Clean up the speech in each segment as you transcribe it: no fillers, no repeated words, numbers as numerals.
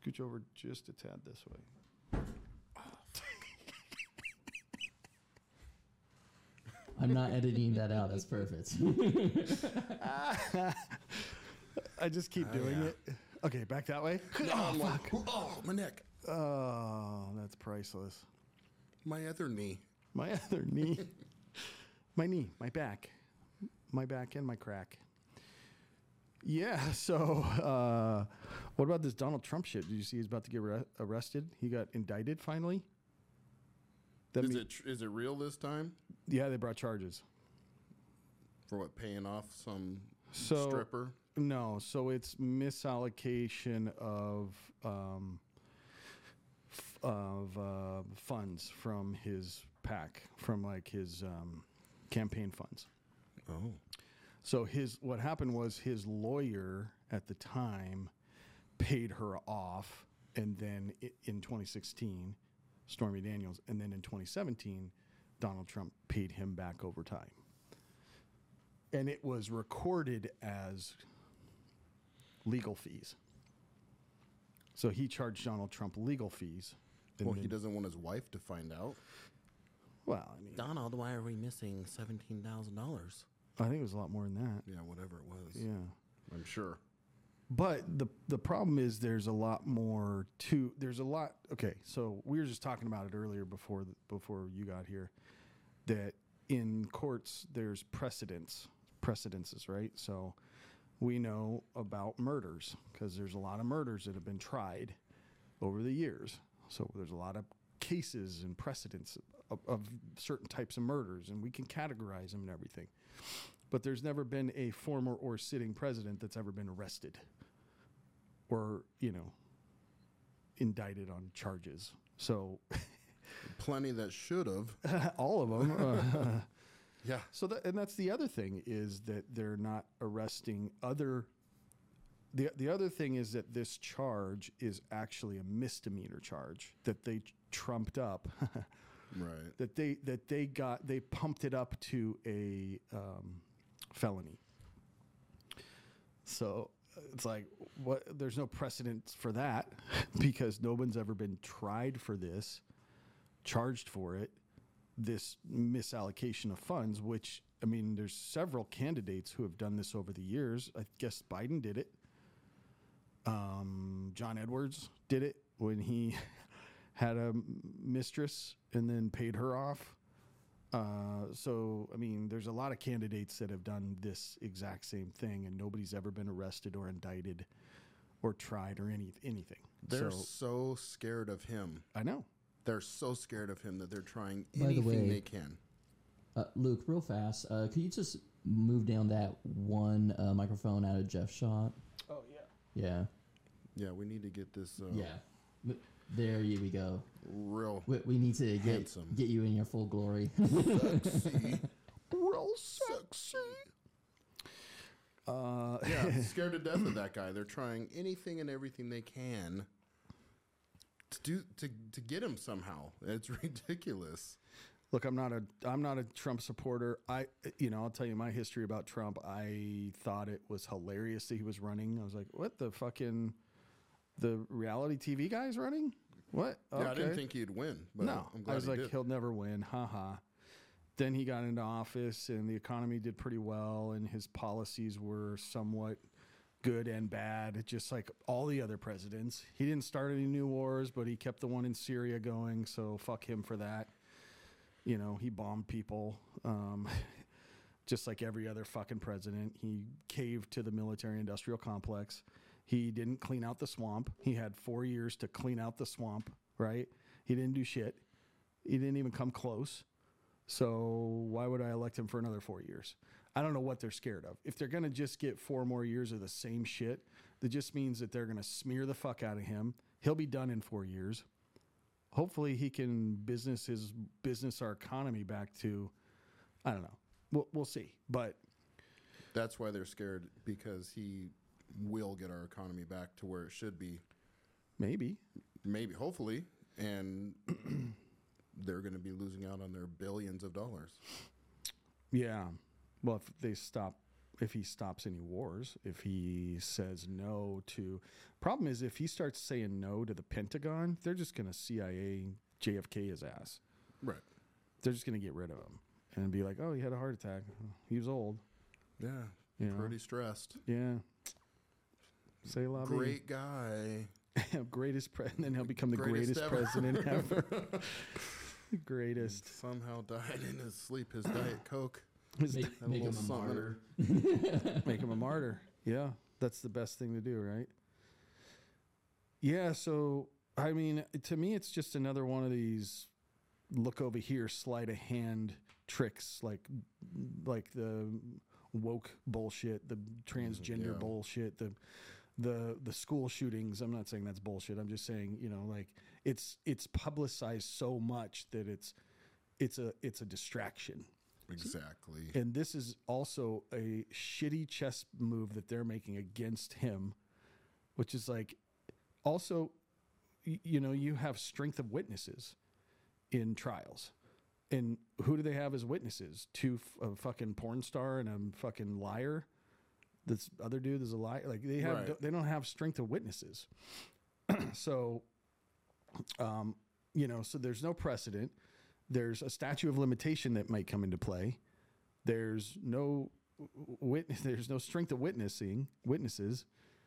Scooch over just a tad this way. I'm not editing that out. That's perfect. I just keep doing it. Okay, back that way. I'm like, oh, my neck. Oh, that's priceless. My other knee. My other knee. My knee, my back, and my crack. Yeah, so what about this Donald Trump shit? Did you see he's about to get arrested? He got indicted finally. Is it real this time? Yeah, they brought charges. For what, paying off some So stripper? No, so it's misallocation of funds from his PAC, from like his campaign funds. Oh. So what happened was his lawyer at the time paid her off, and then in 2016, Stormy Daniels, and then in 2017, Donald Trump paid him back over time. And it was recorded as legal fees. So he charged Donald Trump legal fees. Well, he doesn't want his wife to find out. Well, I mean, Donald, why are we missing $17,000? I think it was a lot more than that. Yeah, whatever it was. Yeah. I'm sure. But the problem is there's a lot more to, there's a lot. Okay. So we were just talking about it earlier before you got here, that in courts, there's precedences, right? So we know about murders because there's a lot of murders that have been tried over the years. So there's a lot of cases and precedents of certain types of murders, and we can categorize them and everything. But there's never been a former or sitting president that's ever been arrested or, indicted on charges. So Plenty that should have. all of them. Yeah. So and that's the other thing, is that they're not arresting other. The other thing is that this charge is actually a misdemeanor charge that they trumped up. Right. That they pumped it up to a felony. So it's like, what? There's no precedent for that because no one's ever been tried for this, charged for it. This misallocation of funds, which, I mean, there's several candidates who have done this over the years. I guess Biden did it. John Edwards did it when he had a mistress and then paid her off. So, I mean, there's a lot of candidates that have done this exact same thing, and nobody's ever been arrested or indicted or tried or anything. They're so scared of him. I know. They're so scared of him that they're trying By the anything way, they can. Luke, real fast, could you just move down that one microphone out of Jeff's shot? Oh, yeah. Yeah. Yeah, we need to get this Yeah. There we go. real We need to handsome. get you in your full glory. sexy. Real sexy. Yeah, scared to death of that guy. They're trying anything and everything they can to get him somehow. It's ridiculous. Look, I'm not a Trump supporter. I'll tell you my history about Trump. I thought it was hilarious that he was running. I was like, what the reality TV guy's running? What? Okay. Yeah, I didn't think he'd win. But No, I'm glad I was he like, did. he'll never win. Ha. Then he got into office and the economy did pretty well and his policies were somewhat good and bad, just like all the other presidents. He didn't start any new wars, but he kept the one in Syria going, so fuck him for that. He bombed people, just like every other fucking president. He caved to the military-industrial complex. He didn't clean out the swamp. He had 4 years to clean out the swamp, right? He didn't do shit. He didn't even come close. So why would I elect him for another 4 years? I don't know what they're scared of. If they're going to just get 4 more years of the same shit, that just means that they're going to smear the fuck out of him. He'll be done in 4 years. Hopefully he can business our economy back to, I don't know. We'll see. But That's why they're scared, because he will get our economy back to where it should be. maybe. Maybe, hopefully. And they're going to be losing out on their billions of dollars. Yeah. Well, if they stop if he stops any wars, if he says no to. Problem is, if he starts saying no to the Pentagon, they're just going to CIA JFK his ass. Right. They're just going to get rid of him and be like, oh, he had a heart attack. He was old. Yeah. You know? Pretty stressed. Yeah. Say la vie. Great guy. Greatest president. Then he'll become the Greatest greatest ever. president ever. Greatest. Somehow died in his sleep. His Diet Coke. Make him a little something. martyr. Make him a martyr. Yeah. That's the best thing to do, right? Yeah. So, I mean, to me, it's just another one of these look over here, sleight of hand tricks, like the woke bullshit, the transgender Yeah. bullshit, the school shootings. I'm not saying that's bullshit. I'm just saying, you know, like it's publicized so much that it's a distraction. Exactly. And this is also a shitty chess move that they're making against him, which is like also, you know, you have strength of witnesses in trials. And who do they have as witnesses? A fucking porn star and a fucking liar. This other dude is a liar. Like they have, Right. they don't have strength of witnesses. So, you know, so there's no precedent. There's a statute of limitation that might come into play. There's no there's no strength of witnesses.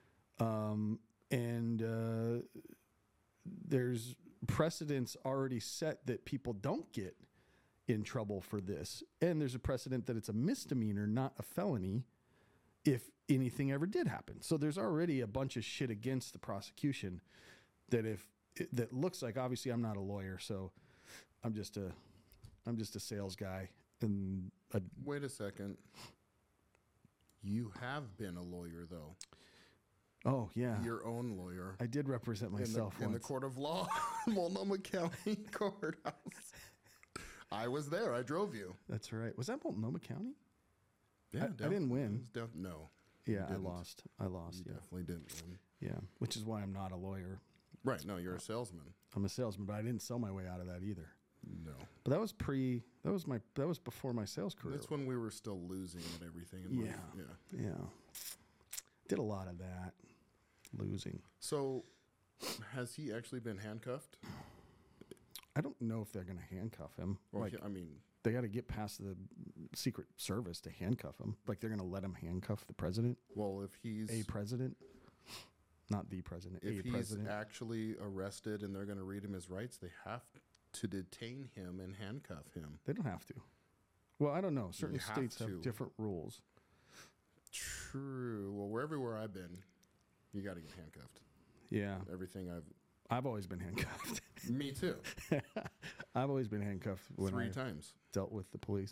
There's precedents already set that people don't get in trouble for this. And there's a precedent that it's a misdemeanor, not a felony, if anything ever did happen. So there's already a bunch of shit against the prosecution that that looks like, obviously I'm not a lawyer, so I'm just a sales guy. And Wait a second. You have been a lawyer, though. oh yeah, Your own lawyer. I did represent myself in the once. court of law, Multnomah County Courthouse. I was there. I drove you. That's right. Was that Multnomah County? Yeah, I didn't win. No. Yeah, I didn't. lost. I lost. You Yeah, definitely didn't win. yeah. Which is why I'm not a lawyer. Right. No, you're a salesman. I'm a salesman, but I didn't sell my way out of that either. No. But that was before my sales career. That's when we were still losing at everything in life. Yeah. Yeah. Did a lot of that. Losing. So, has he actually been handcuffed? I don't know if they're going to handcuff him. Well, Like, I mean, they got to get past the Secret Service to handcuff him. Like, they're going to let him handcuff the president, well, if he's a president, not the president, if a he's president. actually arrested and they're going to read him his rights, they have to detain him and handcuff him. They don't have to. Well, I don't know. Certain You have states to. have different rules. True. Well, everywhere I've been, you got to get handcuffed. Yeah. Everything I've always been handcuffed. Me too. I've always been handcuffed when 3 I times. dealt with the police.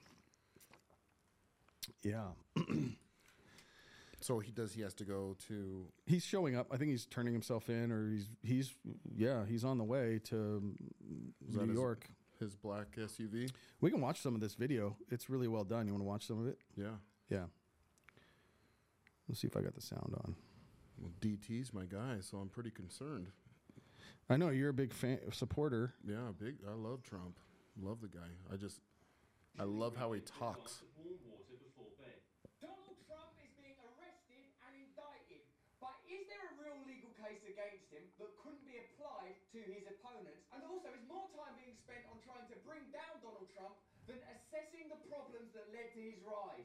Yeah. So he has to go to. He's showing up. I think he's turning himself in, or he's on the way to Is that New his- York. His black SUV. We can watch some of this video. It's really well done. You want to watch some of it? Yeah. Yeah. Let's see if I got the sound on. Well, DT's my guy, so I'm pretty concerned. I know you're a big supporter. Yeah, big. I love Trump. Love the guy. I love how he talks. Donald Trump is being arrested and indicted, but is there a real legal case against him that couldn't be applied to his opponents? And also, is more time being spent on trying to bring down Donald Trump than assessing the problems that led to his rise?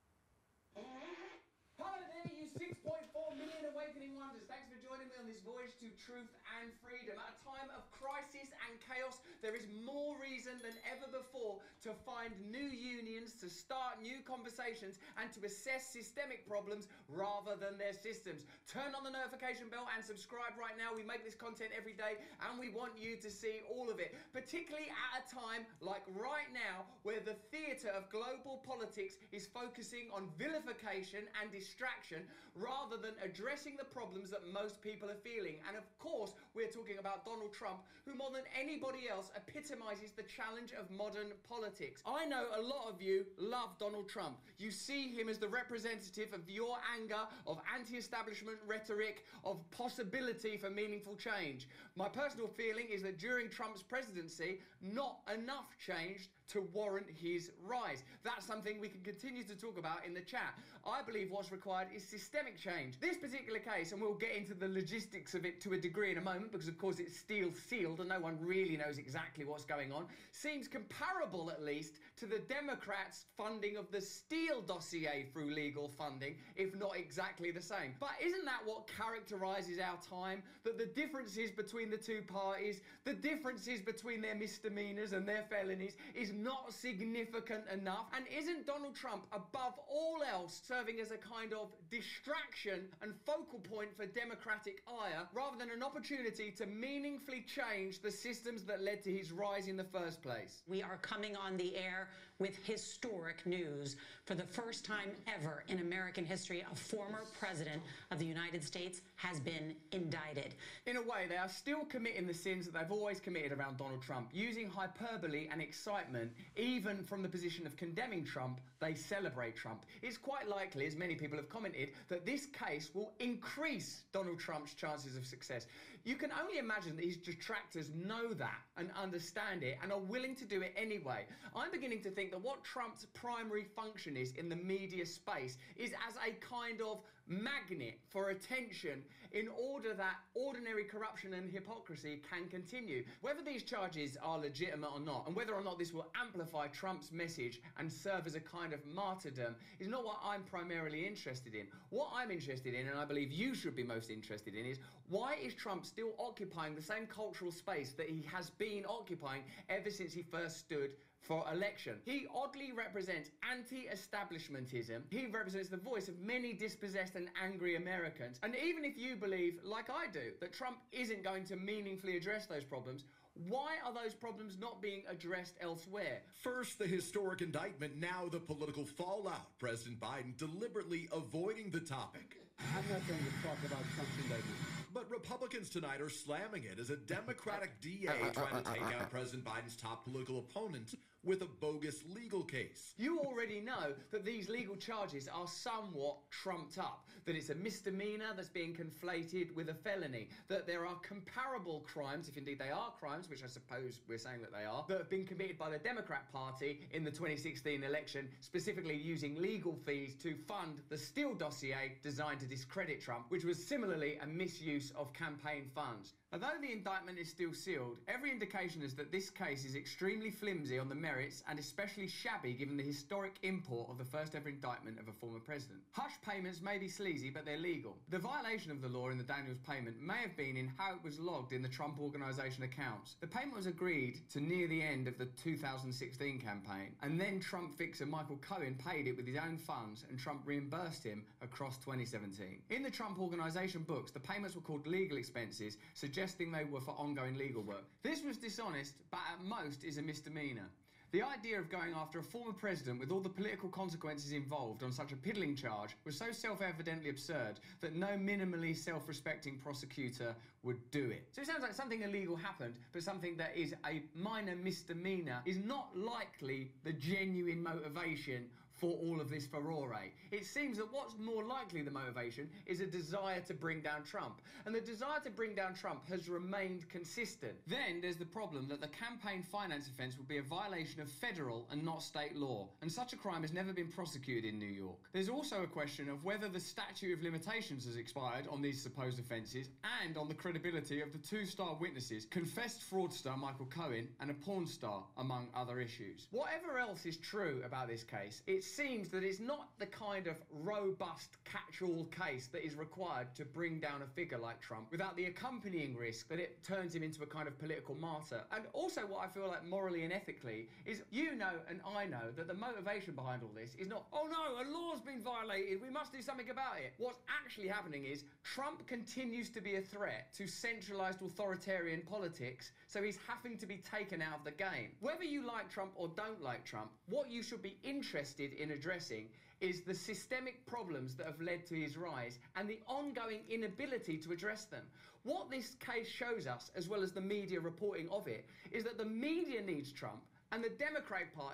Hello there, you 6.4 million awakening wonders. Thanks for joining me on this voyage to truth and freedom. At a time of crisis and chaos, there is more reason than ever before to find new unions, to start new conversations, and to assess systemic problems rather than their systems. Turn on the notification bell and subscribe right now. We make this content every day, and we want you to see all of it, particularly at a time like right now, where the theatre of global politics is focusing on vilification and distraction rather than addressing the problems that most people are feeling. And of course, we're talking about Donald Trump, who more than anybody else epitomizes the challenge of modern politics. I know a lot of you love Donald Trump. You see him as the representative of your anger, of anti-establishment rhetoric, of possibility for meaningful change. My personal feeling is that during Trump's presidency, not enough changed to warrant his rise. That's something we can continue to talk about in the chat. I believe what's required is systemic change. This particular case, and we'll get into the logistics of it to a degree in a moment, because of course it's still sealed and no one really knows exactly what's going on, seems comparable at least to the Democrats' funding of the Steele dossier through legal funding, if not exactly the same. But isn't that what characterizes our time? That the differences between the two parties, the differences between their misdemeanors and their felonies is not significant enough? And isn't Donald Trump, above all else, serving as a kind of distraction and focal point for Democratic ire, rather than an opportunity to meaningfully change the systems that led to his rise in the first place? We are coming on the air with historic news. For the first time ever in American history, a former president of the United States has been indicted. In a way, they are still committing the sins that they've always committed around Donald Trump. Using hyperbole and excitement, even from the position of condemning Trump, they celebrate Trump. It's quite likely, as many people have commented, that this case will increase Donald Trump's chances of success. You can only imagine that his detractors know that and understand it and are willing to do it anyway. I'm beginning to think that what Trump's primary function is in the media space is as a kind of magnet for attention in order that ordinary corruption and hypocrisy can continue. Whether these charges are legitimate or not, and whether or not this will amplify Trump's message and serve as a kind of martyrdom, is not what I'm primarily interested in. What I'm interested in, and I believe you should be most interested in, is why is Trump still occupying the same cultural space that he has been occupying ever since he first stood for election? He oddly represents anti-establishmentism. He represents the voice of many dispossessed and angry Americans. And even if you believe, like I do, that Trump isn't going to meaningfully address those problems, why are those problems not being addressed elsewhere? First, the historic indictment, now the political fallout. President Biden deliberately avoiding the topic. I'm not going to talk about Trump's indictment. But Republicans tonight are slamming it as a Democratic DA trying to take out President Biden's top political opponent with a bogus legal case. You already know that these legal charges are somewhat trumped up, that it's a misdemeanor that's being conflated with a felony, that there are comparable crimes, if indeed they are crimes, which I suppose we're saying that they are, that have been committed by the Democrat Party in the 2016 election, specifically using legal fees to fund the Steele dossier designed to discredit Trump, which was similarly a misuse of campaign funds. Although the indictment is still sealed, every indication is that this case is extremely flimsy on the merits and especially shabby given the historic import of the first ever indictment of a former president. Hush payments may be sleazy, but they're legal. The violation of the law in the Daniels payment may have been in how it was logged in the Trump Organization accounts. The payment was agreed to near the end of the 2016 campaign, and then Trump fixer Michael Cohen paid it with his own funds, and Trump reimbursed him across 2017. In the Trump Organization books, the payments were called legal expenses, suggesting they were for ongoing legal work. This was dishonest, but at most is a misdemeanor. The idea of going after a former president with all the political consequences involved on such a piddling charge was so self-evidently absurd that no minimally self-respecting prosecutor would do it. So it sounds like something illegal happened, but something that is a minor misdemeanor is not likely the genuine motivation for all of this furore. It seems that what's more likely the motivation is a desire to bring down Trump. And the desire to bring down Trump has remained consistent. Then there's the problem that the campaign finance offence would be a violation of federal and not state law, and such a crime has never been prosecuted in New York. There's also a question of whether the statute of limitations has expired on these supposed offences and on the credibility of the two-star witnesses, confessed fraudster Michael Cohen and a porn star, among other issues. Whatever else is true about this case, it seems that it's not the kind of robust catch-all case that is required to bring down a figure like Trump without the accompanying risk that it turns him into a kind of political martyr. And also what I feel like morally and ethically is you know and I know that the motivation behind all this is not, oh no, a law's been violated, we must do something about it. What's actually happening is Trump continues to be a threat to centralised authoritarian politics, so he's having to be taken out of the game. Whether you like Trump or don't like Trump, what you should be interested in addressing is the systemic problems that have led to his rise and the ongoing inability to address them. What this case shows us, as well as the media reporting of it, is that the media needs Trump and the Democratic Party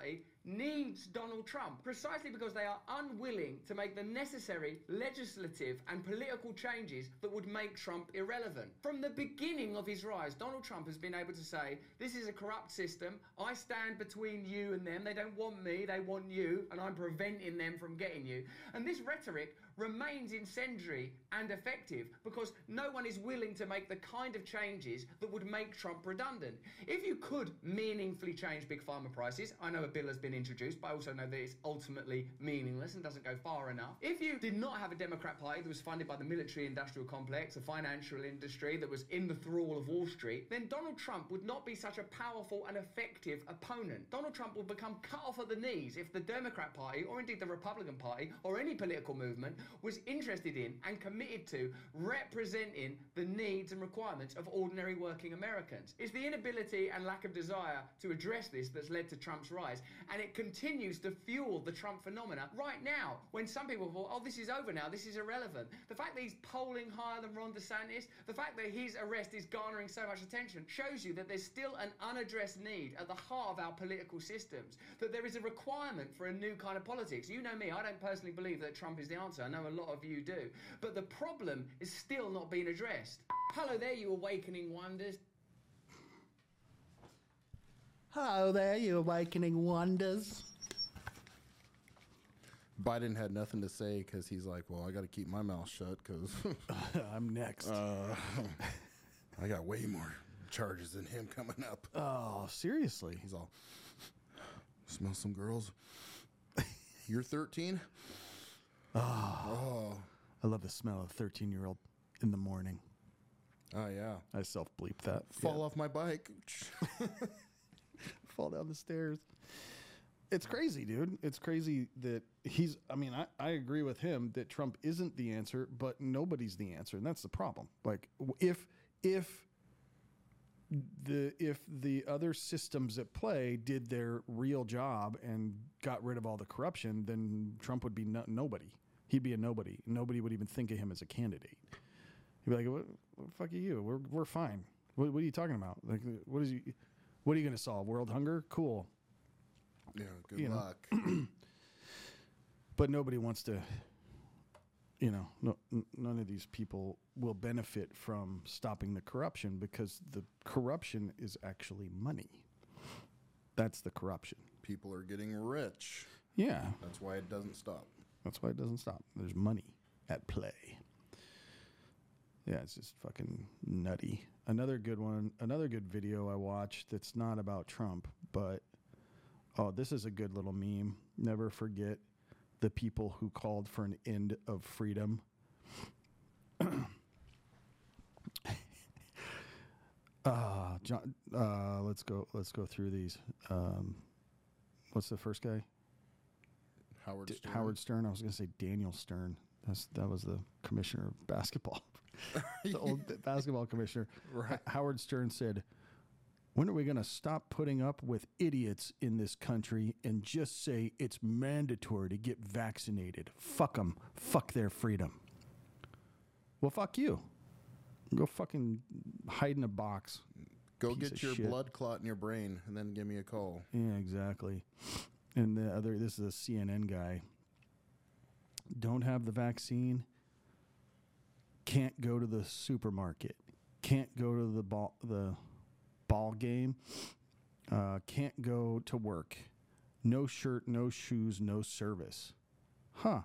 needs Donald Trump precisely because they are unwilling to make the necessary legislative and political changes that would make Trump irrelevant. From the beginning of his rise, Donald Trump has been able to say, this is a corrupt system, I stand between you and them, they don't want me, they want you, and I'm preventing them from getting you. And this rhetoric remains incendiary and effective because no one is willing to make the kind of changes that would make Trump redundant. If you could meaningfully change big pharma prices, I know a bill has been introduced, but I also know that it's ultimately meaningless and doesn't go far enough. If you did not have a Democrat Party that was funded by the military-industrial complex, a financial industry that was in the thrall of Wall Street, then Donald Trump would not be such a powerful and effective opponent. Donald Trump would become cut off at the knees if the Democrat Party, or indeed the Republican Party, or any political movement was interested in and committed to representing the needs and requirements of ordinary working Americans. It's the inability and lack of desire to address this that's led to Trump's rise, and it continues to fuel the Trump phenomena right now, when some people thought, oh, this is over now, this is irrelevant. The fact that he's polling higher than Ron DeSantis, the fact that his arrest is garnering so much attention, shows you that there's still an unaddressed need at the heart of our political systems, that there is a requirement for a new kind of politics. You know me, I don't personally believe that Trump is the answer. I know a lot of you do. But the problem is still not being addressed. Hello there, you awakening wonders. Hello there, you awakening wonders. Biden had nothing to say because he's like, well, I got to keep my mouth shut because I'm next. I got way more charges than him coming up. Oh, seriously? He's all, smell some girls. You're 13? Oh. I love the smell of a 13-year-old in the morning. Oh, yeah. I self-bleep that. Fall off my bike. Fall down the stairs. It's crazy, dude. It's crazy that he's, I agree with him that Trump isn't the answer, but nobody's the answer. And that's the problem. Like, if the other systems at play did their real job and got rid of all the corruption, then Trump would be nobody. He'd be a nobody. Nobody would even think of him as a candidate. He'd be like, "What fuck are you? We're fine. What are you talking about? Like, what are you going to solve? World hunger? Cool. Yeah, good luck." But nobody wants to. None of these people will benefit from stopping the corruption because the corruption is actually money. That's the corruption. People are getting rich. Yeah. That's why it doesn't stop. That's why it doesn't stop. There's money at play. Yeah, it's just fucking nutty. Another good one, another good video I watched that's not about Trump, but, this is a good little meme. Never forget the people who called for an end of freedom. John, let's go through these. What's the first guy? Howard Stern. Howard Stern. I was going to say Daniel Stern. That was the commissioner of basketball. The old basketball commissioner. Right. Howard Stern said, when are we going to stop putting up with idiots in this country and just say it's mandatory to get vaccinated? Fuck them. Fuck their freedom. Well, fuck you. Go fucking hide in a box. Go Piece get of your shit. blood clot in your brain and then give me a call. Yeah, exactly. And this is a CNN guy. Don't have the vaccine. Can't go to the supermarket. Can't go to the ball game. Can't go to work. No shirt, no shoes, no service. Huh.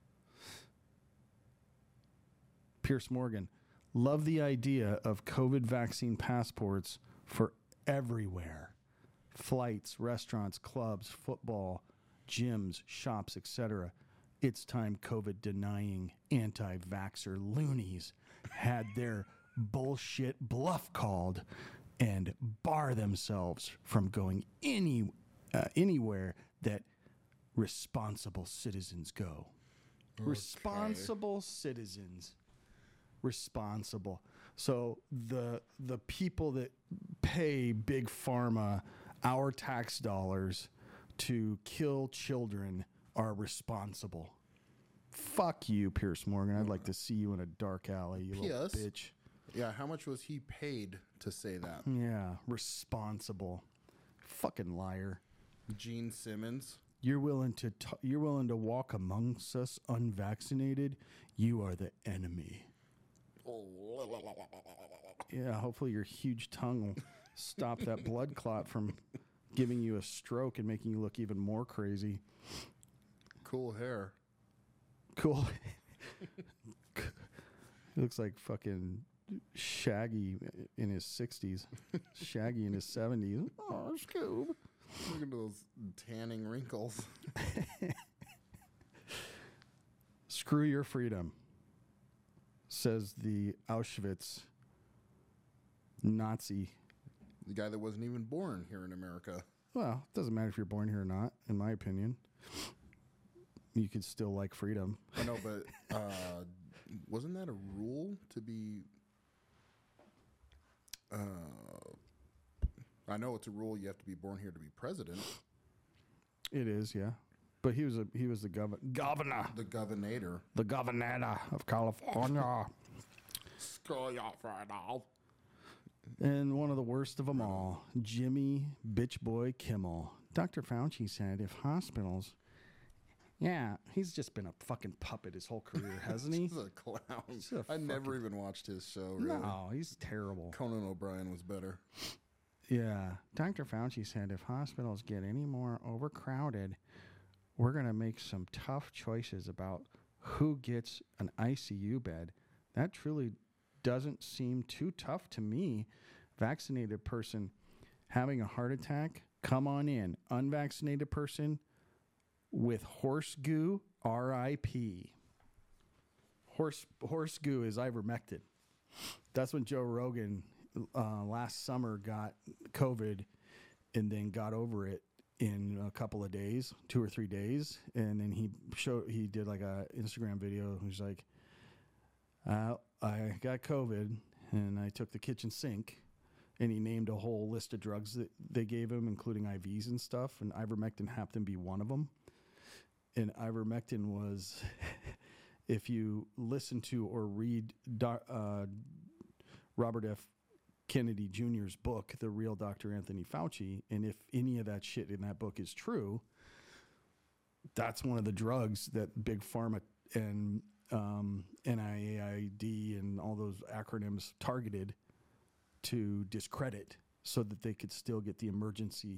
Pierce Morgan. Love the idea of COVID vaccine passports for everywhere. Flights, restaurants, clubs, football, gyms, shops, etc. It's time COVID-denying anti-vaxxer loonies had their bullshit bluff called and bar themselves from going anywhere that responsible citizens go. Okay. Responsible citizens. Responsible. So the people that pay big pharma our tax dollars to kill children are responsible. Fuck you, Pierce Morgan. I'd like to see you in a dark alley, you little bitch. Yeah, how much was he paid to say that? Yeah, responsible. Fucking liar. Gene Simmons. You're willing to walk amongst us unvaccinated. You are the enemy. Yeah, hopefully your huge tongue will stop that blood clot from giving you a stroke and making you look even more crazy. Cool hair. Cool. He looks like fucking Shaggy in his 60s. Shaggy in his 70s. Oh, Scoob. Look at those tanning wrinkles. Screw your freedom, says the Auschwitz Nazi. The guy that wasn't even born here in America. Well, it doesn't matter if you're born here or not, in my opinion. You could still like freedom. I know, but wasn't that a rule to be... I know it's a rule you have to be born here to be president. It is, yeah. But he was the governor. The governor. The governor of California. And one of the worst of them all, Jimmy Bitch Boy Kimmel. Dr. Fauci said if hospitals... Yeah, he's just been a fucking puppet his whole career, hasn't he? He's a clown. I never even watched his show, really. No, he's terrible. Conan O'Brien was better. Yeah. Dr. Fauci said if hospitals get any more overcrowded, we're going to make some tough choices about who gets an ICU bed. That truly doesn't seem too tough to me. Vaccinated person having a heart attack, come on in. Unvaccinated person with horse goo, RIP. Horse goo is ivermectin. That's when Joe Rogan last summer got COVID and then got over it in a couple of days, 2 or 3 days, and then he did like a Instagram video. He's like, I got COVID and I took the kitchen sink, and he named a whole list of drugs that they gave him, including IVs and stuff, and ivermectin happened to be one of them. And ivermectin was, if you listen to or read Robert F. Kennedy Jr.'s book, The Real Dr. Anthony Fauci, and if any of that shit in that book is true, that's one of the drugs that Big Pharma and NIAID and all those acronyms targeted to discredit so that they could still get the emergency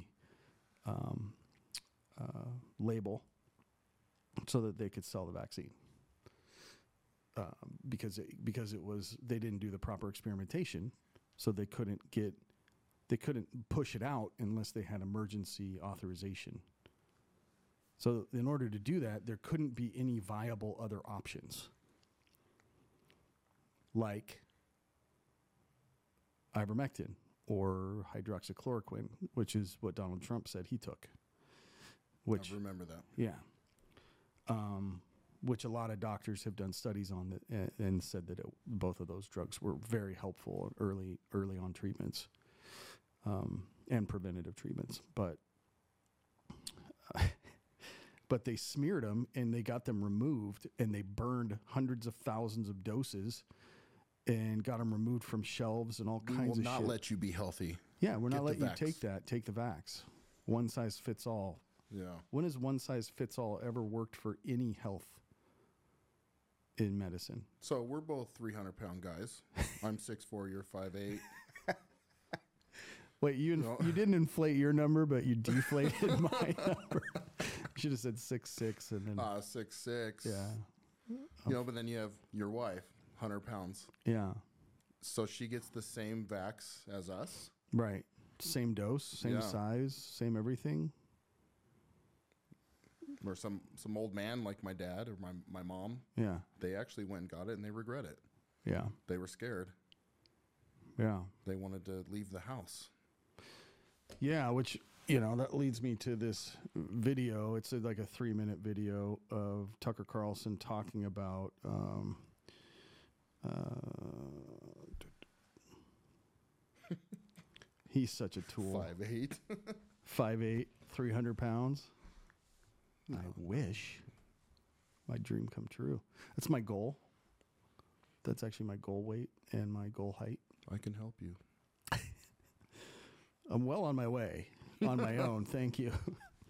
label so that they could sell the vaccine. Because it was, they didn't do the proper experimentation, so they couldn't push it out unless they had emergency authorization. So in order to do that, there couldn't be any viable other options, like ivermectin or hydroxychloroquine, which is what Donald Trump said he took. Which I remember that. Yeah. Which a lot of doctors have done studies on that and said that both of those drugs were very helpful early on treatments and preventative treatments. But they smeared them and they got them removed, and they burned hundreds of thousands of doses and got them removed from shelves and all kinds of shit. We will not let you be healthy. Yeah, we're not letting you vax. take that. Take the vax. One size fits all. Yeah. When has one size fits all ever worked for any health in medicine? So we're both 300-pound guys. I'm 6'4", you're 5'8". Wait, you didn't inflate your number, but you deflated my number. You should have said 6'6", and then 6'6". yeah, You know, but then you have your wife, 100 pounds. yeah, So she gets the same vax as us. right. Same dose, same Yeah. size, same everything. Or some old man like my dad or my mom, Yeah, they actually went and got it and they regret it. yeah, They were scared. yeah. They wanted to leave the house. Yeah, which, that leads me to this video. It's like a 3-minute video of Tucker Carlson talking about he's such a tool. 5'8". 5'8", 300 pounds. I wish my dream come true. That's my goal. That's actually my goal weight and my goal height. I can help you. I'm well on my way, on my own. Thank you.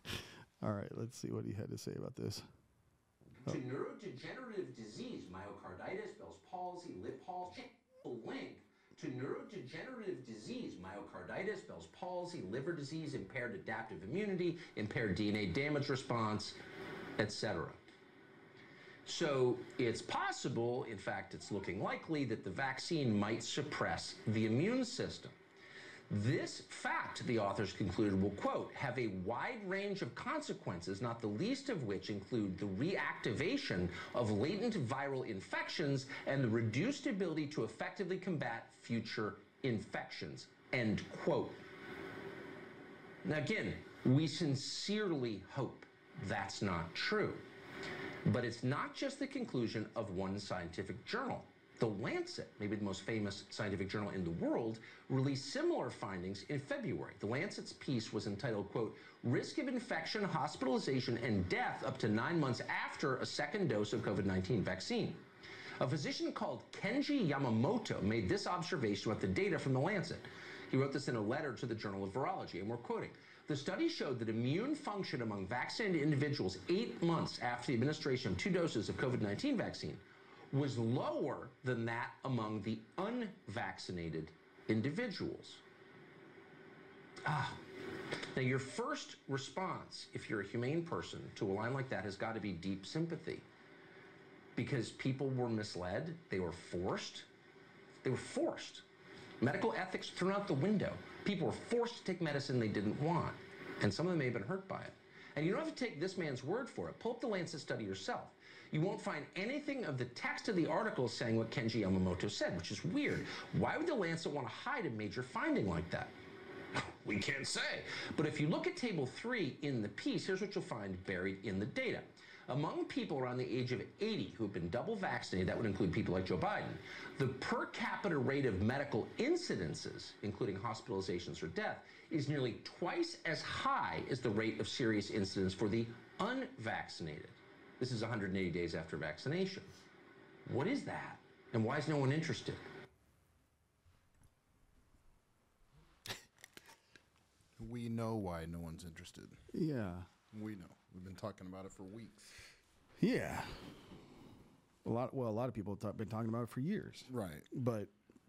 All right, let's see what he had to say about this. To neurodegenerative disease, myocarditis, Bell's palsy, lip palsy, link to neurodegenerative disease, myocarditis, Bell's palsy, liver disease, impaired adaptive immunity, impaired DNA damage response, etc. So it's possible, in fact, it's looking likely that the vaccine might suppress the immune system. This fact, the authors concluded, will, quote, have a wide range of consequences, not the least of which include the reactivation of latent viral infections and the reduced ability to effectively combat future infections, end quote. Now, again, we sincerely hope that's not true. But it's not just the conclusion of one scientific journal. The Lancet, maybe the most famous scientific journal in the world, released similar findings in February. The Lancet's piece was entitled, quote, Risk of Infection, Hospitalization, and Death up to 9 months after a second dose of COVID-19 vaccine. A physician called Kenji Yamamoto made this observation with the data from the Lancet. He wrote this in a letter to the Journal of Virology, and we're quoting. The study showed that immune function among vaccinated individuals 8 months after the administration of 2 doses of COVID-19 vaccine was lower than that among the unvaccinated individuals. Now your first response, if you're a humane person, to a line like that has got to be deep sympathy. Because people were misled, they were forced. Medical ethics thrown out the window. People were forced to take medicine they didn't want. And some of them may have been hurt by it. And you don't have to take this man's word for it. Pull up the Lancet study yourself. You won't find anything of the text of the article saying what Kenji Yamamoto said, which is weird. Why would the Lancet want to hide a major finding like that? We can't say. But if you look at table 3 in the piece, here's what you'll find buried in the data. Among people around the age of 80 who have been double vaccinated, that would include people like Joe Biden, the per capita rate of medical incidences, including hospitalizations or death, is nearly twice as high as the rate of serious incidents for the unvaccinated. This is 180 days after vaccination. What is that? And why is no one interested? We know why no one's interested. Yeah. We know. We've been talking about it for weeks. Yeah. A lot of people have been talking about it for years. Right. But,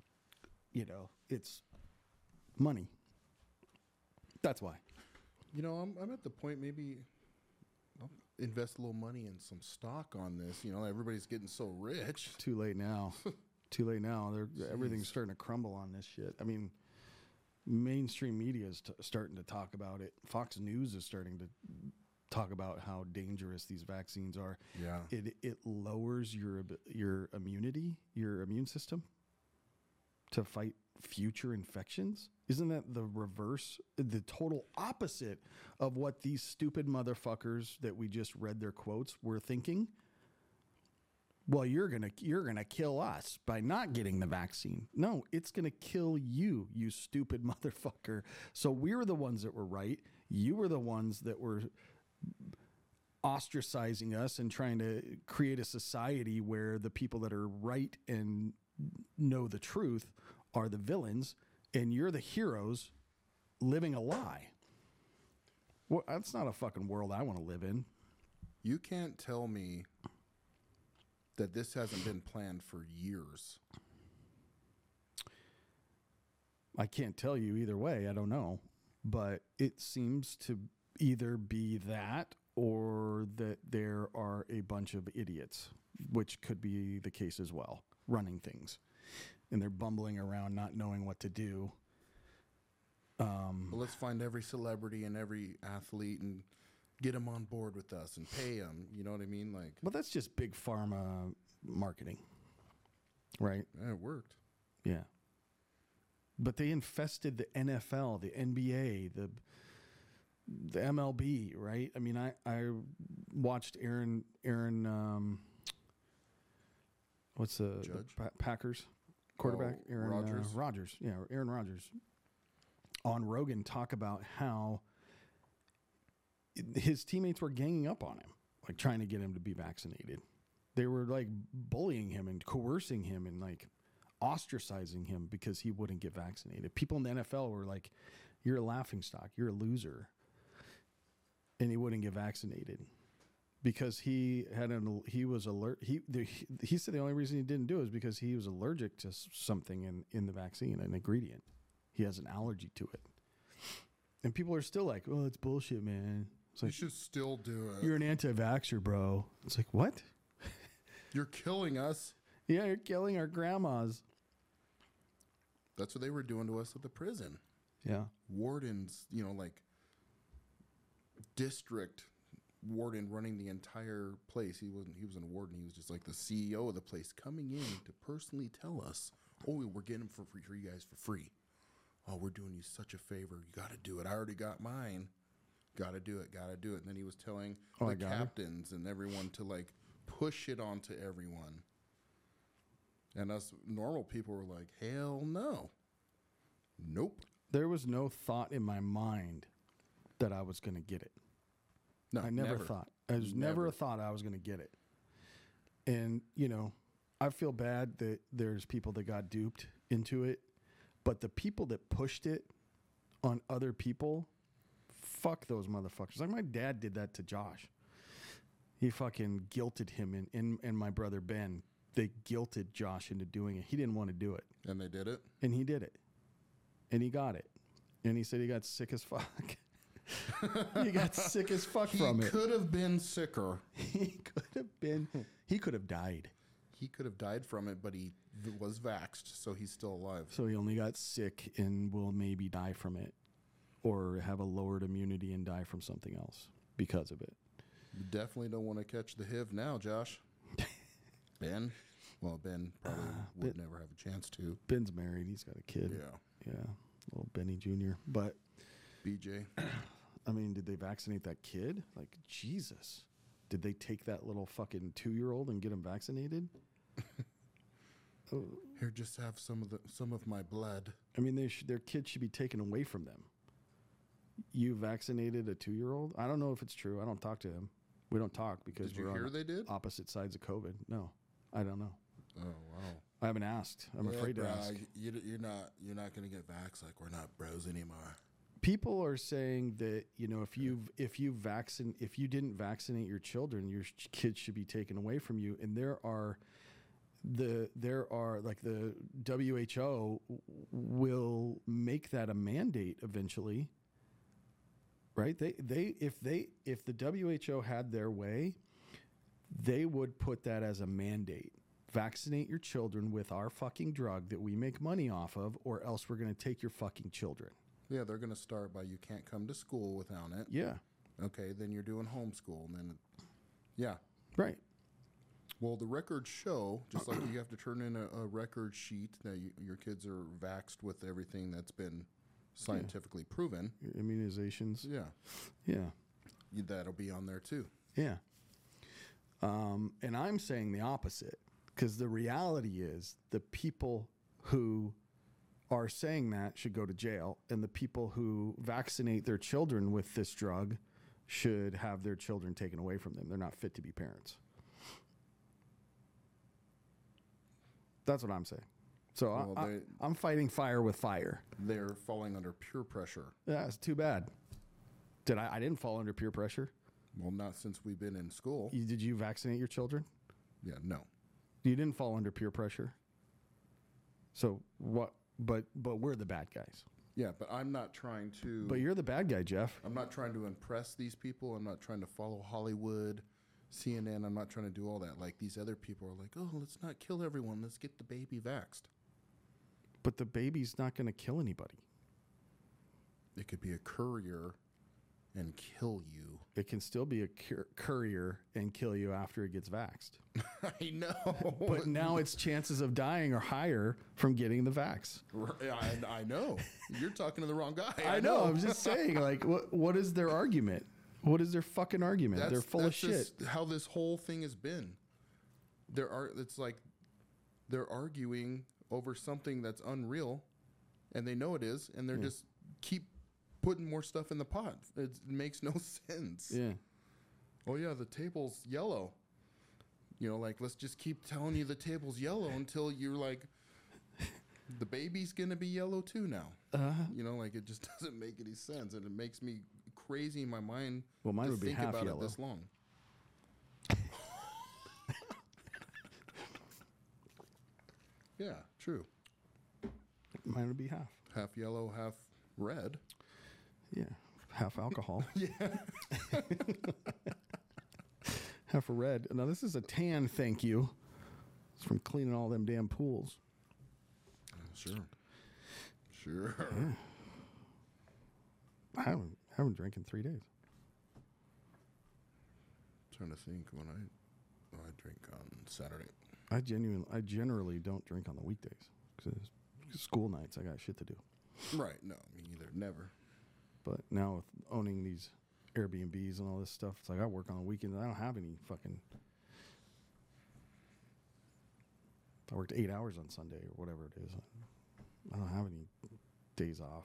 it's money. That's why. I'm at the point maybe I'll invest a little money in some stock on this. Everybody's getting so rich. Too late now. Everything's starting to crumble on this shit. I mean, mainstream media is starting to talk about it. Fox News is starting to talk about how dangerous these vaccines are. Yeah. It lowers your immunity, your immune system to fight future infections. Isn't that the reverse, the total opposite of what these stupid motherfuckers that we just read their quotes were thinking? Well, you're gonna kill us by not getting the vaccine. No, it's gonna kill you, you stupid motherfucker. So we were the ones that were right. You were the ones that were ostracizing us and trying to create a society where the people that are right and know the truth are the villains, and you're the heroes living a lie. Well, that's not a fucking world I want to live in. You can't tell me that this hasn't been planned for years. I can't tell you either way. I don't know. But it seems to either be that or that there are a bunch of idiots, which could be the case as well, running things. And they're bumbling around not knowing what to do. Well, let's find every celebrity and every athlete and get them on board with us and pay them. You know what I mean? Well, that's just big pharma marketing, right? Yeah, it worked. Yeah. But they infested the NFL, the NBA, the MLB, right? I mean, I watched Aaron what's the Packers quarterback? Aaron Rodgers. Yeah, Aaron Rodgers. On Rogan talk about how his teammates were ganging up on him, like trying to get him to be vaccinated. They were like bullying him and coercing him and like ostracizing him because he wouldn't get vaccinated. People in the NFL were like, "You're a laughingstock. You're a loser." and he wouldn't get vaccinated because he was alert. He said the only reason he didn't do it is because he was allergic to something in the vaccine, an ingredient. He has an allergy to it. And people are still like, "Oh, it's bullshit, man." It's You like, should still do it. you're an anti-vaxxer, bro. It's like, what? You're killing us. Yeah, you're killing our grandmas. That's what they were doing to us at the prison. Yeah. Wardens, like district warden running the entire place. He wasn't a warden. He was just like the CEO of the place, coming in to personally tell us, "Oh, we're getting them for you guys for free. Oh, we're doing you such a favor. You got to do it. I already got mine. Got to do it. Got to do it." And then he was telling the captains and everyone to like push it onto everyone. And us normal people were like, "Hell no. Nope." There was no thought in my mind that I was going to get it. No, I never thought. There's never a thought I was going to get it. And, I feel bad that there's people that got duped into it, but the people that pushed it on other people, fuck those motherfuckers. Like my dad did that to Josh. He fucking guilted him and my brother Ben. They guilted Josh into doing it. He didn't want to do it. And they did it? And he did it. And he got it. And he said he got sick as fuck. He got sick as fuck from it. He could have been sicker. He could have died. He could have died from it, but he was vaxxed, so he's still alive. So he only got sick and will maybe die from it or have a lowered immunity and die from something else because of it. You definitely don't want to catch the HIV now, Josh. Ben? Well, Ben probably would never have a chance to. Ben's married. He's got a kid. Yeah. Yeah. Little Benny Jr. But BJ. I mean, did they vaccinate that kid? Like, Jesus. Did they take that little fucking 2-year-old and get him vaccinated? Here, just have some of my blood. I mean, their kids should be taken away from them. You vaccinated a 2-year-old? I don't know if it's true. I don't talk to him. We don't talk because Did you we're hear on they did? opposite sides of COVID. No, I don't know. Oh wow! I haven't asked. I'm afraid to ask. You're not going to get vaxxed. Like, we're not bros anymore. People are saying that if you didn't vaccinate your children, your kids should be taken away from you. And there are like the WHO will make that a mandate eventually. Right? If the WHO had their way, they would put that as a mandate. Vaccinate your children with our fucking drug that we make money off of, or else we're going to take your fucking children. Yeah, they're going to start by you can't come to school without it. Yeah. Okay, then you're doing homeschool, and then, yeah. Right. Well, the records show, just like you have to turn in a record sheet that your kids are vaxxed with everything that's been scientifically proven. Your immunizations. Yeah. Yeah. That'll be on there too. Yeah. And I'm saying the opposite, because the reality is the people who are saying that should go to jail, and the people who vaccinate their children with this drug should have their children taken away from them. They're not fit to be parents. That's what I'm saying. So I'm fighting fire with fire. They're falling under peer pressure. Yeah, it's too bad. I didn't fall under peer pressure. Well, not since we've been in school. Did you vaccinate your children? Yeah, no. You didn't fall under peer pressure. So what? But we're the bad guys. Yeah, but I'm not trying to. But you're the bad guy, Jeff. I'm not trying to impress these people. I'm not trying to follow Hollywood, CNN. I'm not trying to do all that. Like these other people are like, oh, let's not kill everyone. Let's get the baby vaxxed. But the baby's not going to kill anybody. It could be a courier and kill you. It can still be a courier and kill you after it gets vaxxed. I know. But now its chances of dying are higher from getting the vax. I know. You're talking to the wrong guy. I know. I'm just saying, like, what is their argument? What is their fucking argument? They're full of shit. How this whole thing has been. It's like they're arguing over something that's unreal, and they know it is, and they're just keep putting more stuff in the pot. It makes no sense. Yeah. Oh yeah, the table's yellow. Like, let's just keep telling you the table's yellow until you're like, the baby's gonna be yellow too now. Like, it just doesn't make any sense, and it makes me crazy in my mind. Well, mine to would be think half about yellow. it this long. Yeah, true. Mine would be half. Half yellow, half red. Yeah, half alcohol. Yeah. Half a red. Now this is a tan. Thank you. It's from cleaning all them damn pools. Sure. I haven't drank in 3 days. Trying to think when I drink on Saturday. I generally don't drink on the weekdays because school nights I got shit to do. Right. No, me either. Never. But now with owning these Airbnbs and all this stuff, it's like I work on the weekends. I don't have any fucking. I worked 8 hours on Sunday or whatever it is. I don't have any days off.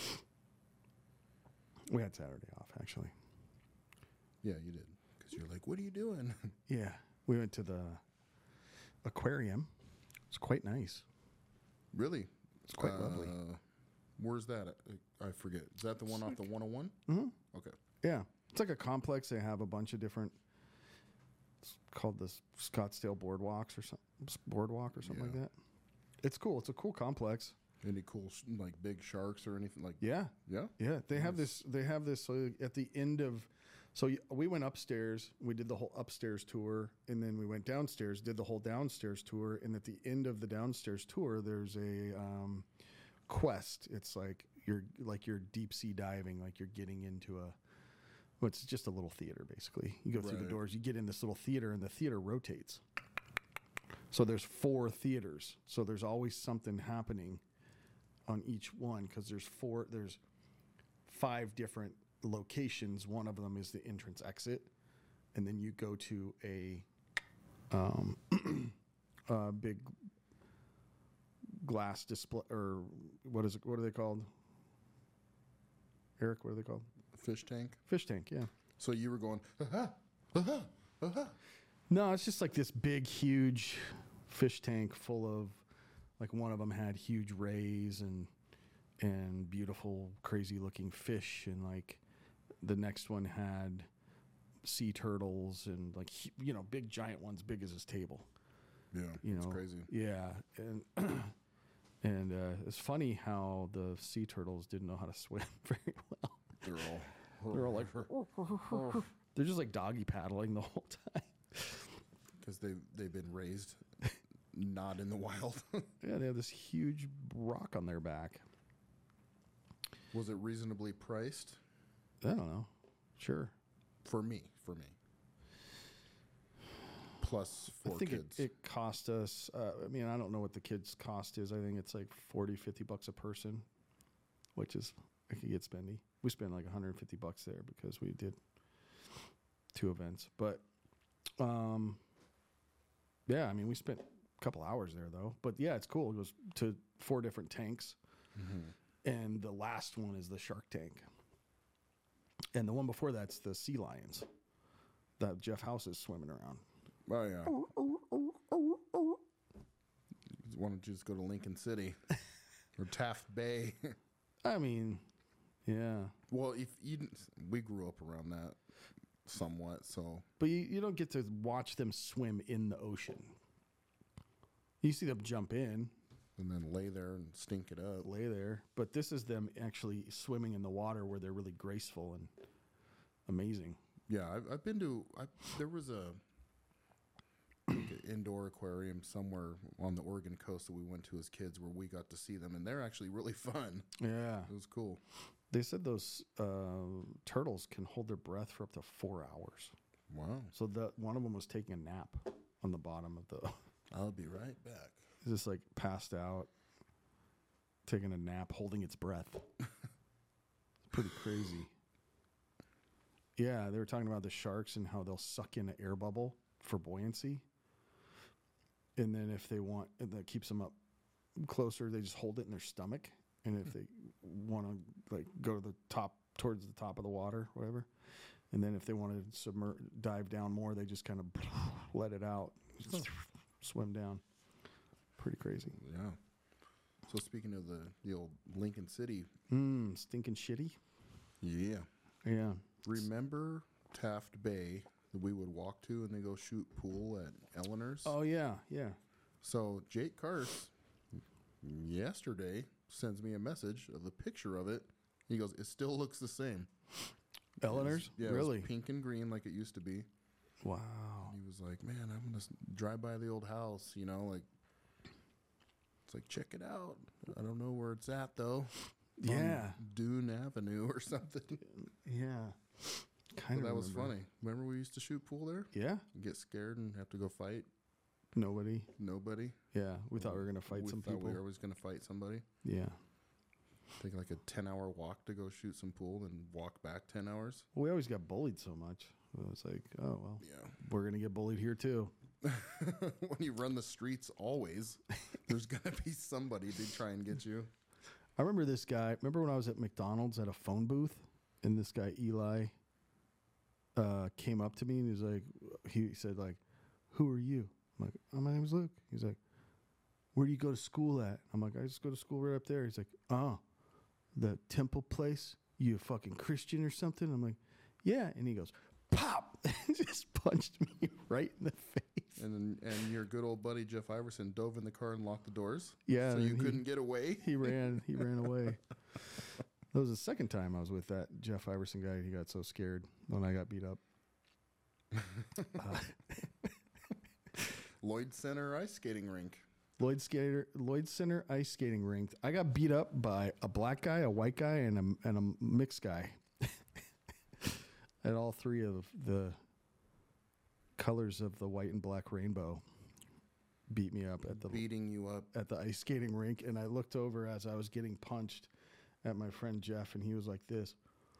We had Saturday off actually. Yeah, you did. Because you're like, what are you doing? Yeah, we went to the aquarium. It's quite nice. Really? It's quite lovely. Where's that? I forget. Is that the one off the 101? Mm-hmm. Okay. Yeah, it's like a complex. They have a bunch of different. It's called the Scottsdale Boardwalks or something like that. It's cool. It's a cool complex. Any cool like big sharks or anything like? Yeah, Yeah. yeah. They have this. They have this. So at the end of, we went upstairs. We did the whole upstairs tour, and then we went downstairs. Did the whole downstairs tour, and at the end of the downstairs tour, there's a quest. It's like you're deep sea diving, like you're getting into a. Well, it's just a little theater, basically. You go through the doors, you get in this little theater, and the theater rotates. So there's 4 theaters. So there's always something happening on each one because there's 5 different locations. One of them is the entrance exit, and then you go to a big glass display, or what is it? What are they called? Eric, what are they called? Fish tank. Fish tank, yeah. So you were going, No, it's just like this big, huge fish tank full of, like one of them had huge rays and beautiful, crazy looking fish, and like the next one had sea turtles and like big giant ones, big as this table. Yeah, it's crazy. Yeah, and it's funny how the sea turtles didn't know how to swim very well. They're all like they're just like doggy paddling the whole time because they've been raised not in the wild. Yeah, they have this huge rock on their back. Was it reasonably priced? I don't know. Sure. For me. Plus 4 I think kids. it cost us, I don't know what the kids' cost is. I think it's like $40-50 a person, which is, it could get spendy. We spent like $150 there because we did 2 events. But, yeah, we spent a couple hours there though. But yeah, it's cool. It goes to 4 different tanks. Mm-hmm. And the last one is the shark tank. And the one before that's the sea lions that Jeff House is swimming around. Oh, yeah. Why don't you just go to Lincoln City or Taft Bay? Yeah. Well, we grew up around that somewhat, so. But you don't get to watch them swim in the ocean. You see them jump in. And then lay there and stink it up. But this is them actually swimming in the water where they're really graceful and amazing. Yeah, I've been to. There was an indoor aquarium somewhere on the Oregon coast that we went to as kids where we got to see them, and they're actually really fun. Yeah. It was cool. They said those turtles can hold their breath for up to 4 hours. Wow. So one of them was taking a nap on the bottom of the. I'll be right back. Just like passed out, taking a nap, holding its breath. It's pretty crazy. Yeah, they were talking about the sharks and how they'll suck in an air bubble for buoyancy. And then if they want, and that keeps them up closer, they just hold it in their stomach. And if they want to like go to the top, towards the top of the water, whatever. And then if they want to dive down more, they just kind of let it out, swim down. Pretty crazy. Yeah. So speaking of the old Lincoln City. Stinking shitty. Yeah. Yeah. Remember Taft Bay that we would walk to and they go shoot pool at Eleanor's? Oh yeah, yeah. So Jake Karst yesterday sends me a message of the picture of it. He goes, it still looks the same. Eleanor's? Yeah, it was Really? pink and green like it used to be. Wow. He was like, man, I'm going to drive by the old house, you know, like, it's like, check it out. I don't know where it's at, though. Yeah. On Dune Avenue or something. Yeah. But Kind of. that was funny. Remember we used to shoot pool there? Yeah. Get scared and have to go fight? Nobody. Nobody. Yeah. We thought we were going to fight some We thought people. we were always going to fight somebody. Yeah. Take like a 10-hour walk to go shoot some pool and walk back 10 hours. Well, we always got bullied so much. It was like, oh, well, Yeah. we're going to get bullied here too. When you run the streets, always, there's going to be somebody to try and get you. I remember this guy. Remember when I was at McDonald's at a phone booth and this guy, Eli, came up to me and he said, like, who are you? I'm like, oh, my name's Luke. He's like, where do you go to school at? I'm like, I just go to school right up there. He's like, oh, the temple place? You a fucking Christian or something? I'm like, yeah. And he goes, pop! Just punched me right in the face. And your good old buddy Jeff Iverson dove in the car and locked the doors. Yeah, So and you couldn't get away. He ran away. That was the second time I was with that Jeff Iverson guy. He got so scared when I got beat up. Lloyd Center ice skating rink. Lloyd Center ice skating rink. I got beat up by a black guy, a white guy, and a mixed guy. And all three of the colors of the white and black rainbow beat me up at the Beating you up. at the ice skating rink. And I looked over as I was getting punched at my friend Jeff, and he was like this.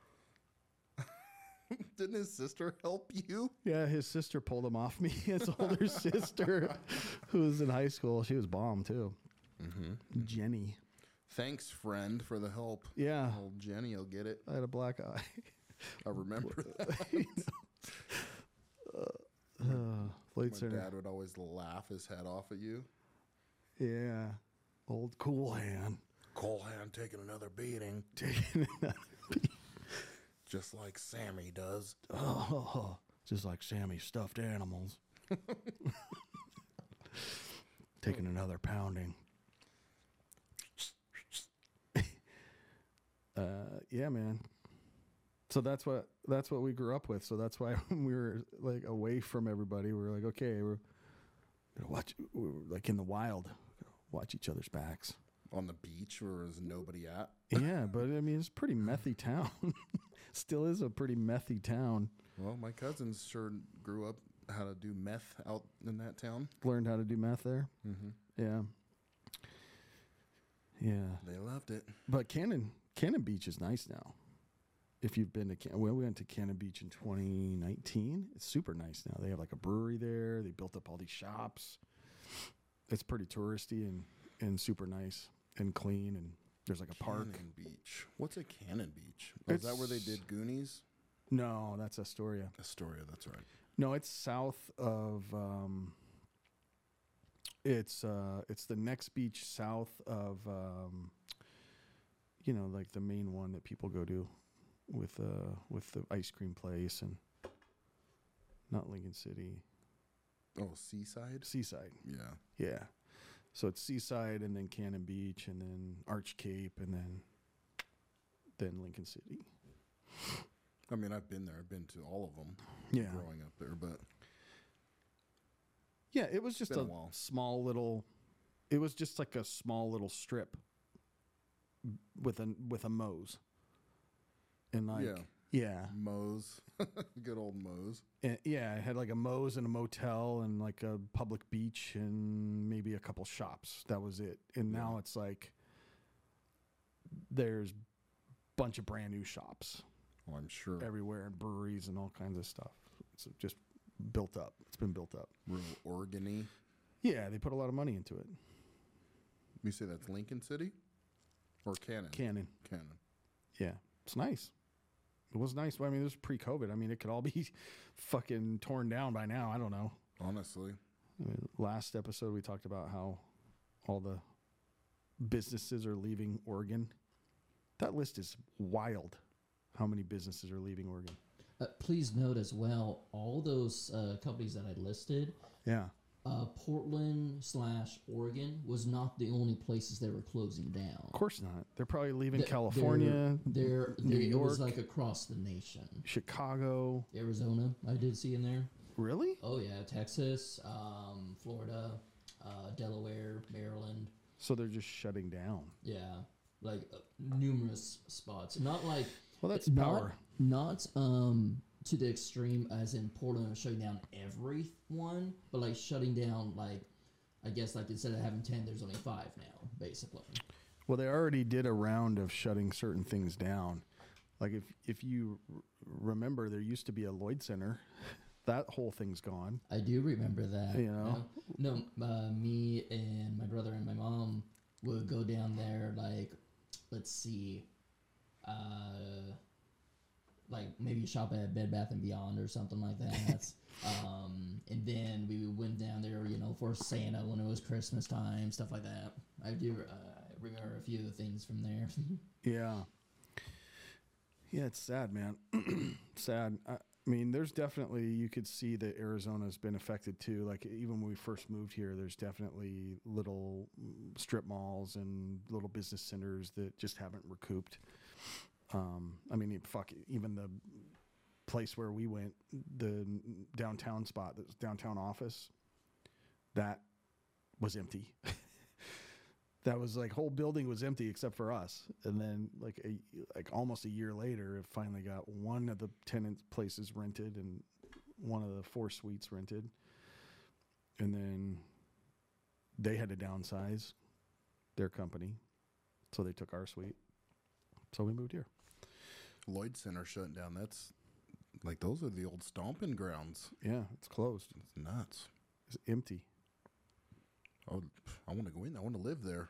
Didn't his sister help you? Yeah, his sister pulled him off me. His older sister, who was in high school, she was bomb too. Mm-hmm. Jenny. Thanks, friend, for the help. Yeah, Old Jenny will get it. I had a black eye. I remember that. Lloyd My Center. dad would always laugh his head off at you. Yeah, old cool hand. Cole Hand taking another beating, Taking another just like Sammy does. Oh, just like Sammy's stuffed animals. Taking another pounding. Yeah, man. So that's what we grew up with. So that's why when we were like away from everybody, we were like, okay, we're gonna watch. We're like in the wild, watch each other's backs. On the beach where there's nobody at. Yeah, but I mean, it's a pretty methy town. Still is a pretty methy town. Well, my cousins sure grew up how to do meth out in that town. Learned how to do meth there. Mm-hmm. Yeah. Yeah. They loved it. But Cannon Beach is nice now. If you've been to we went to Cannon Beach in 2019. It's super nice now. They have like a brewery there. They built up all these shops. It's pretty touristy and super nice and clean, and there's like a park. Cannon Beach. What's a Cannon Beach? Oh, is that where they did Goonies? No, that's Astoria. Astoria, that's right. No, it's south of it's the next beach south of like the main one that people go to with the ice cream place, and not Lincoln City. Oh, Seaside? Seaside. Yeah. Yeah. So it's Seaside, and then Cannon Beach, and then Arch Cape, and then Lincoln City. I mean, I've been there. I've been to all of them. Yeah. Growing up there, but yeah, it was just been a a while. small little. It was just like a small little strip with a Moe's, and like yeah. Moe's, good old Moe's. And yeah, it had like a Moe's and a motel and like a public beach and maybe a couple shops. That was it. And now it's like there's a bunch of brand new shops. Oh, I'm sure. Everywhere, and breweries and all kinds of stuff. It's just built up. It's been built up. Real Oregon-y. Yeah, they put a lot of money into it. You say that's Lincoln City? Or Cannon? Cannon. Cannon. Yeah, it's nice. It was nice. I mean, it was pre-COVID. I mean, it could all be fucking torn down by now. I don't know. Honestly. I mean, last episode, we talked about how all the businesses are leaving Oregon. That list is wild. how many businesses are leaving Oregon. Please note as well, all those companies that I listed, Yeah. Portland/Oregon was not the only places they were closing down. Of course not. They're probably leaving California, New It was York, like across the nation. Chicago. Arizona, I did see in there. Really? Oh yeah, Texas, Florida, Delaware, Maryland. So they're just shutting down. Yeah, like numerous spots. Not like Well, that's not, power. Not to the extreme as in Portland shutting down everyone, but like shutting down like I guess like instead of having 10, there's only 5 now, basically. Well, they already did a round of shutting certain things down. Like if you remember, there used to be a Lloyd Center. That whole thing's gone. I do remember that. You know? No, me and my brother and my mom would go down there like, let's see, like maybe shop at Bed Bath and Beyond or something like that. And then we went down there, for Santa when it was Christmas time, stuff like that. I do remember a few of the things from there. Yeah. Yeah, it's sad, man. Sad. I mean, there's definitely, you could see that Arizona's been affected too. Like even when we first moved here, there's definitely little strip malls and little business centers that just haven't recouped. I mean, even the place where we went, the downtown spot, the downtown office, that was empty. That was like whole building was empty except for us. And then like almost a year later, it finally got one of the tenant places rented and one of the 4 suites rented. And then they had to downsize their company. So they took our suite. So we moved here. Lloyd Center shutting down. That's like, those are the old stomping grounds. Yeah, it's closed. It's nuts. It's empty. Oh, I want to go in. I want to live there.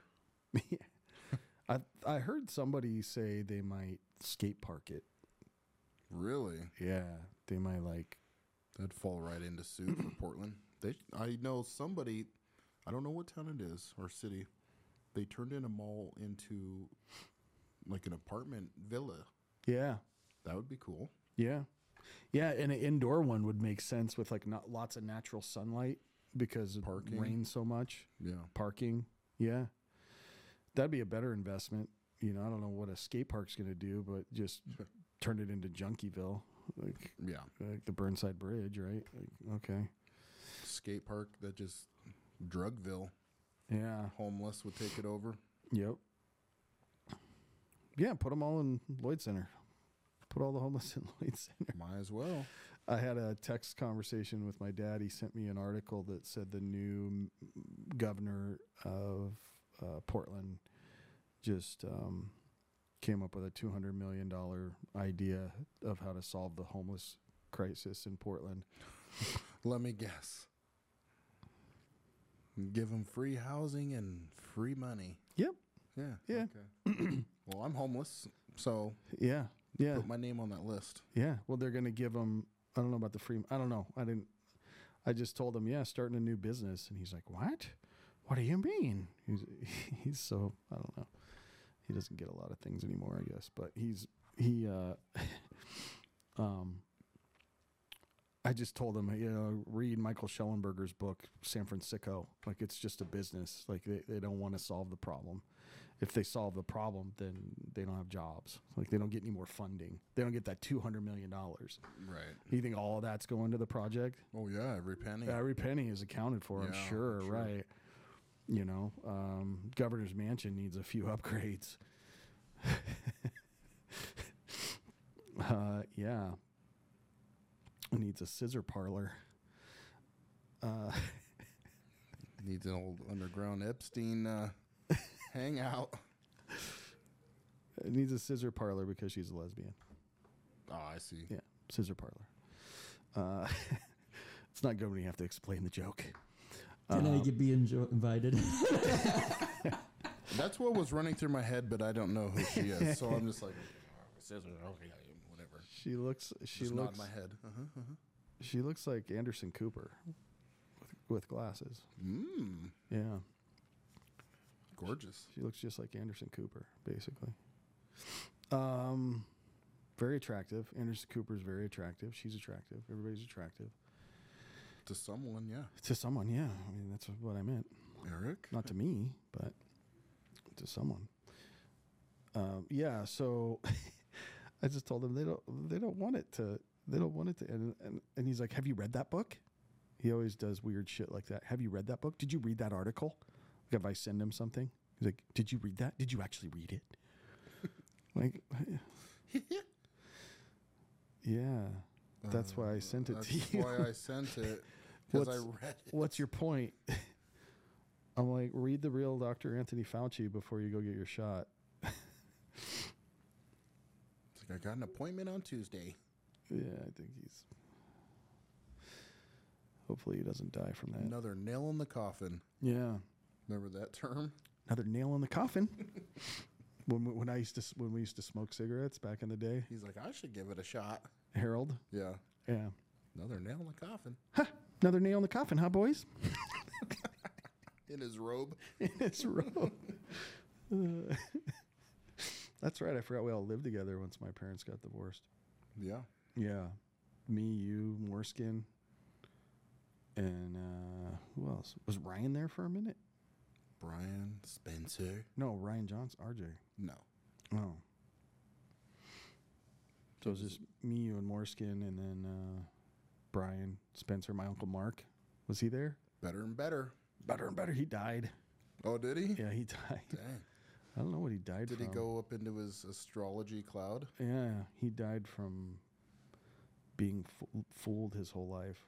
I heard somebody say they might skate park it. Really? Yeah, they might like. That'd fall right into suit for Portland. I know somebody, I don't know what town it is or city. They turned in a mall into like an apartment villa. Yeah, that would be cool. Yeah, yeah, and an indoor one would make sense with like not lots of natural sunlight because it rains so much. Yeah, parking. Yeah, that'd be a better investment. I don't know what a skate park's going to do, but just turn it into Junkieville, like the Burnside Bridge, right? Like, okay, skate park that just Drugville. Yeah, homeless would take it over. Yep. Yeah, put them all in Lloyd Center. Put all the homeless in Lloyd Center. Might as well. I had a text conversation with my dad. He sent me an article that said the new governor of Portland just came up with a $200 million idea of how to solve the homeless crisis in Portland. Let me guess. Give them free housing and free money. Yep. Yeah. Yeah. Okay. Well, I'm homeless, so yeah. Put my name on that list. Yeah. Well, they're going to give them. I don't know about the free. I don't know. I just told him, starting a new business, and he's like, "What? What do you mean?" He's so, I don't know. He doesn't get a lot of things anymore, I guess. But I just told him, read Michael Schellenberger's book, San Francisco. Like, it's just a business. Like, they don't want to solve the problem. If they solve the problem, then they don't have jobs. Like, they don't get any more funding. They don't get that $200 million. Right. You think all of that's going to the project? Oh, yeah, every penny. Every penny is accounted for, I'm sure, right. Governor's Mansion needs a few upgrades. Yeah. It needs a scissor parlor. Needs an old underground Epstein hangout. It needs a scissor parlor because she's a lesbian. Oh, I see. Yeah, scissor parlor. It's not good when you have to explain the joke. Can I be invited? That's what was running through my head, but I don't know who she is. So I'm just like, scissor, okay, whatever. She looks nod my head. She looks like Anderson Cooper with glasses. Yeah. Gorgeous. She looks just like Anderson Cooper, basically. Very attractive. Anderson Cooper's very attractive. She's attractive. Everybody's attractive. To someone, yeah. To someone, yeah. I mean, that's what I meant. Eric? Not to me, but to someone. Yeah, so I just told him they don't want it to and he's like, "Have you read that book?" He always does weird shit like that. "Have you read that book? Did you read that article?" Like if I send him something, he's like, "Did you read that? Did you actually read it?" Like, yeah, that's why I sent it to you. That's why I sent it, because I read it. What's your point? I'm like, read the real Dr. Anthony Fauci before you go get your shot. It's like, I got an appointment on Tuesday. Yeah, I think hopefully he doesn't die from that. Another nail in the coffin. Yeah. Remember that term? Another nail in the coffin. when we used to smoke cigarettes back in the day. He's like, I should give it a shot. Harold. Yeah. Yeah. Another nail in the coffin. Ha! Another nail in the coffin, huh, boys? In his robe. In his robe. That's right. I forgot we all lived together once my parents got divorced. Yeah. Yeah. Me, you, Morskin, and who else? Was Ryan there for a minute? Brian Spencer. No, Ryan Johnson, RJ. No. Oh. So it was just me, you, and Morskin, and then Brian Spencer, my Uncle Mark. Was he there? Better and better. Better and better. He died. Oh, did he? Yeah, he died. Dang. I don't know what he died from. Did he go up into his astrology cloud? Yeah, he died from being fooled his whole life.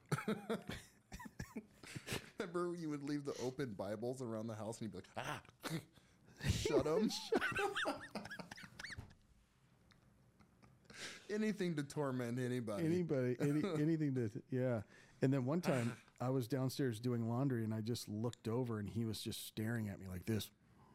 Remember you would leave the open Bibles around the house and you'd be like, ah, shut them. Anything to torment anybody. Anything to, yeah. And then one time I was downstairs doing laundry and I just looked over and he was just staring at me like this.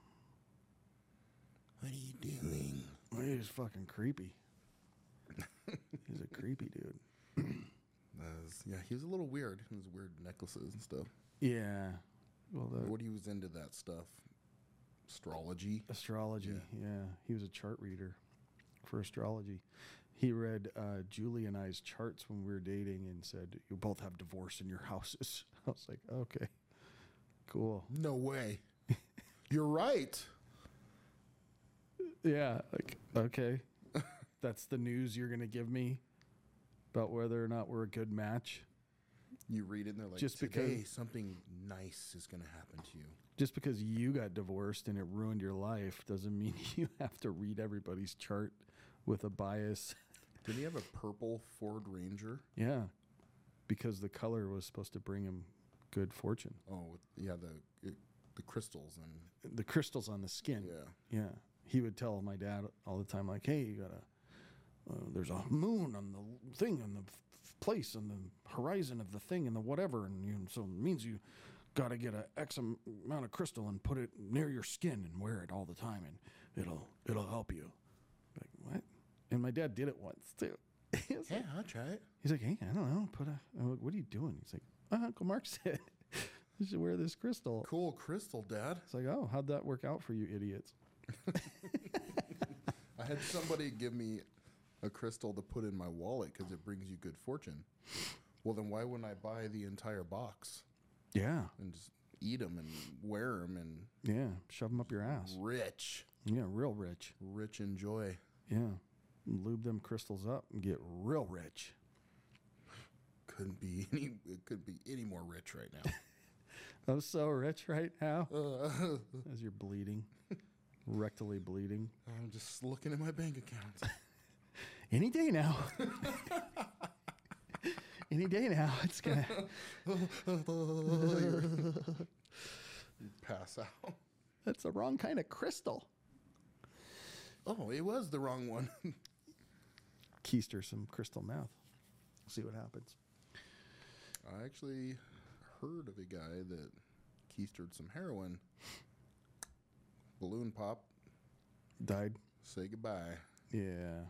What are you doing? Well, he was fucking creepy. He's a creepy dude. Yeah, he was a little weird. His weird necklaces and stuff. Yeah. Well, what he was into that stuff. Astrology. Yeah. He was a chart reader for astrology. He read Julie and I's charts when we were dating and said, "You both have divorce in your houses." I was like, okay, cool. No way. You're right. Yeah. Like, okay. That's the news you're going to give me about whether or not we're a good match. You read it and they're like, just today because something nice is going to happen to you. Just because you got divorced and it ruined your life doesn't mean you have to read everybody's chart with a bias. Did he have a purple Ford Ranger? Yeah, because the color was supposed to bring him good fortune. Oh, yeah, the crystals and the crystals on the skin. Yeah. He would tell my dad all the time, like, "Hey, you gotta. There's a moon on the thing, on the place, on the horizon of the thing, and the whatever, and so it means you gotta get a X amount of crystal and put it near your skin and wear it all the time, and it'll help you." Like, what? And my dad did it once too. Yeah, I'll try it. He's like, "Hey, I don't know. I'm like, what are you doing?" He's like, "Uncle Mark said you should wear this crystal." Cool crystal, Dad. It's like, oh, how'd that work out for you idiots? I had somebody give me a crystal to put in my wallet because it brings you good fortune. Well, then why wouldn't I buy the entire box? Yeah. And just eat them and wear them and... Yeah, shove them up your ass. Rich. Yeah, real rich. Rich in joy. Yeah. Lube them crystals up and get real rich. It couldn't be any more rich right now. I'm so rich right now. As you're bleeding. Rectally bleeding. I'm just looking at my bank account. Any day now. Any day now. It's gonna You pass out. That's the wrong kind of crystal. Oh, it was the wrong one. Keister some crystal meth. See what happens. I actually heard of a guy that keistered some heroin. Balloon pop. Died. Say goodbye. Yeah.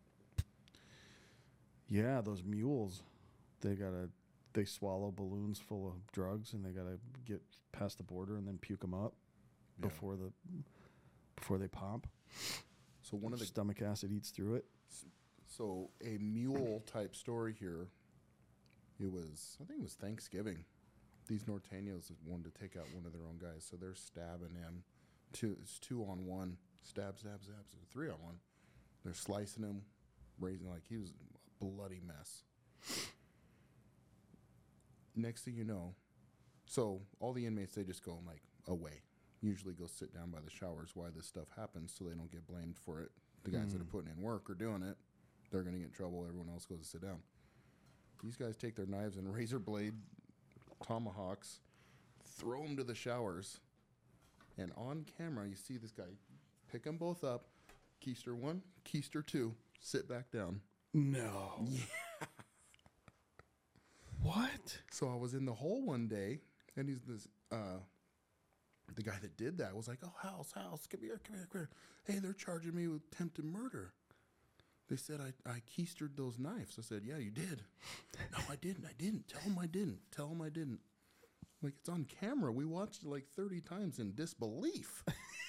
Yeah, those mules. They swallow balloons full of drugs and they gotta get past the border and then puke them up before they pop. So one of the stomach acid eats through it. So a mule type story here. I think it was Thanksgiving. These Norteños wanted to take out one of their own guys, so they're stabbing him. It's 2-on-1. Stab, stab, stab. So 3-on-1. They're slicing him, raising like he was a bloody mess. Next thing you know, so all the inmates, they just go like away. Usually go sit down by the showers while this stuff happens so they don't get blamed for it. The guys that are putting in work or doing it, they're going to get in trouble. Everyone else goes to sit down. These guys take their knives and razor blade tomahawks, throw them to the showers, and on camera you see this guy pick them both up, keister 1, keister 2, sit back down. No. Yeah. What? So I was in the hole one day, and he's this the guy that did that was like, "Oh, House, come here. Hey, they're charging me with attempted murder. They said I keistered those knives." I said, "Yeah, you did." "No, I didn't. Tell them I didn't. Like, it's on camera. We watched it like 30 times in disbelief.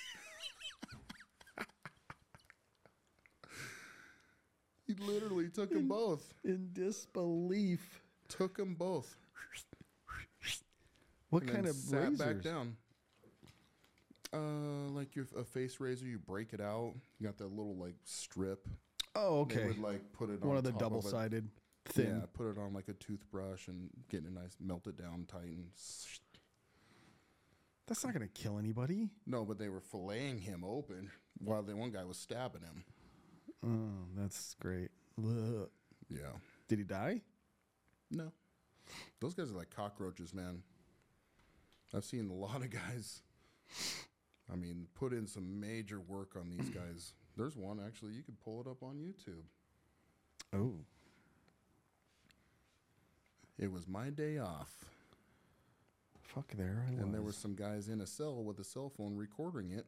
He literally took them both. In disbelief. Took them both. What And kind then of sat razors? back down. Like a face razor, you break it out. You got that little like strip. Oh, okay. They would like put it on One of the top of it. double-sided thin. Yeah, put it on like a toothbrush and get it nice, melt it down tight and. That's not going to kill anybody. No, but they were filleting him open while the one guy was stabbing him. Oh, that's great. Ugh. Yeah. Did he die? No. Those guys are like cockroaches, man. I've seen a lot of guys. I mean, put in some major work on these guys. There's one, actually, you could pull it up on YouTube. Oh. It was my day off. Fuck, there I was. And there were some guys in a cell with a cell phone recording it.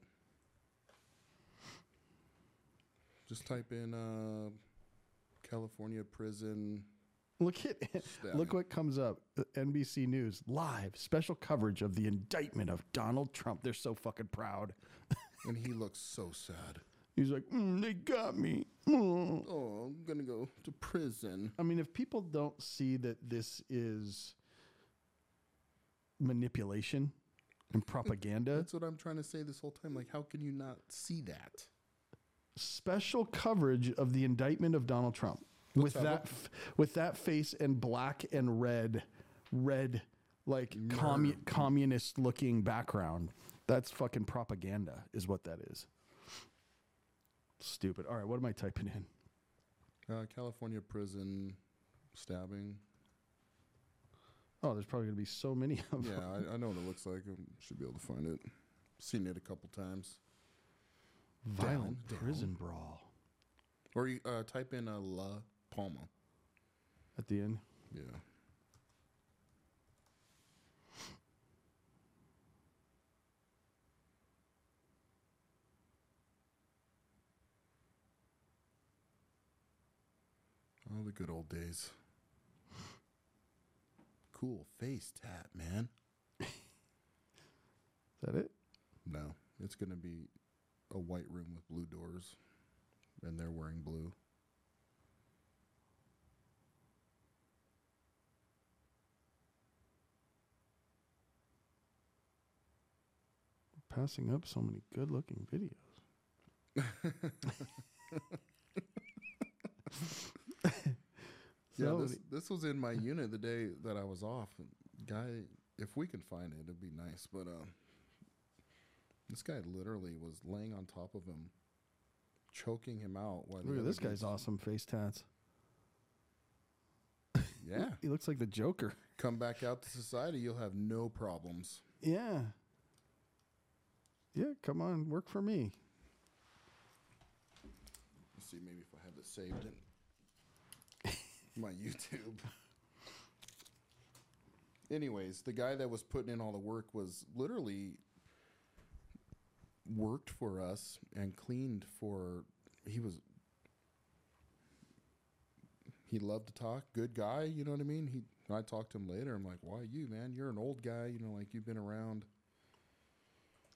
Just type in California prison. Look stabbing. what comes up. NBC News live special coverage of the indictment of Donald Trump. They're so fucking proud. And he looks so sad. He's like, they got me. Mm. Oh, I'm going to go to prison. I mean, if people don't see that this is manipulation and propaganda, That's what I'm trying to say this whole time. Like, how can you not see that? special coverage of the indictment of Donald Trump Let's with have that with that face and black and red like communist looking background. That's fucking propaganda is what that is. Stupid. All right, what am I typing in? California prison stabbing. Oh, there's probably going to be so many of them. Yeah, I know what it looks like. I should be able to find it. Seen it a couple times. Violent Down. prison brawl. Or you type in La Palma. At the end. Yeah. Oh, the good old days. Cool face tat, man. Is that it? No, it's going to be a white room with blue doors, and they're wearing blue. Passing up so many good looking videos. Yeah, So this was in my unit the day that I was off. Guy, if we can find it, it'd be nice. But this guy literally was laying on top of him, choking him out. While the look at other this guy's dudes- awesome face tats. Yeah, He looks like the Joker. come back out to society, you'll have no problems. Yeah. Yeah, come on, work for me. Let's see, maybe if I have it saved in my YouTube. Anyways, the guy that was putting in all the work was literally worked for us and cleaned for. He loved to talk, good guy, you know what I mean? I talked to him later. I'm like, why you, man? You're an old guy, you know, like you've been around.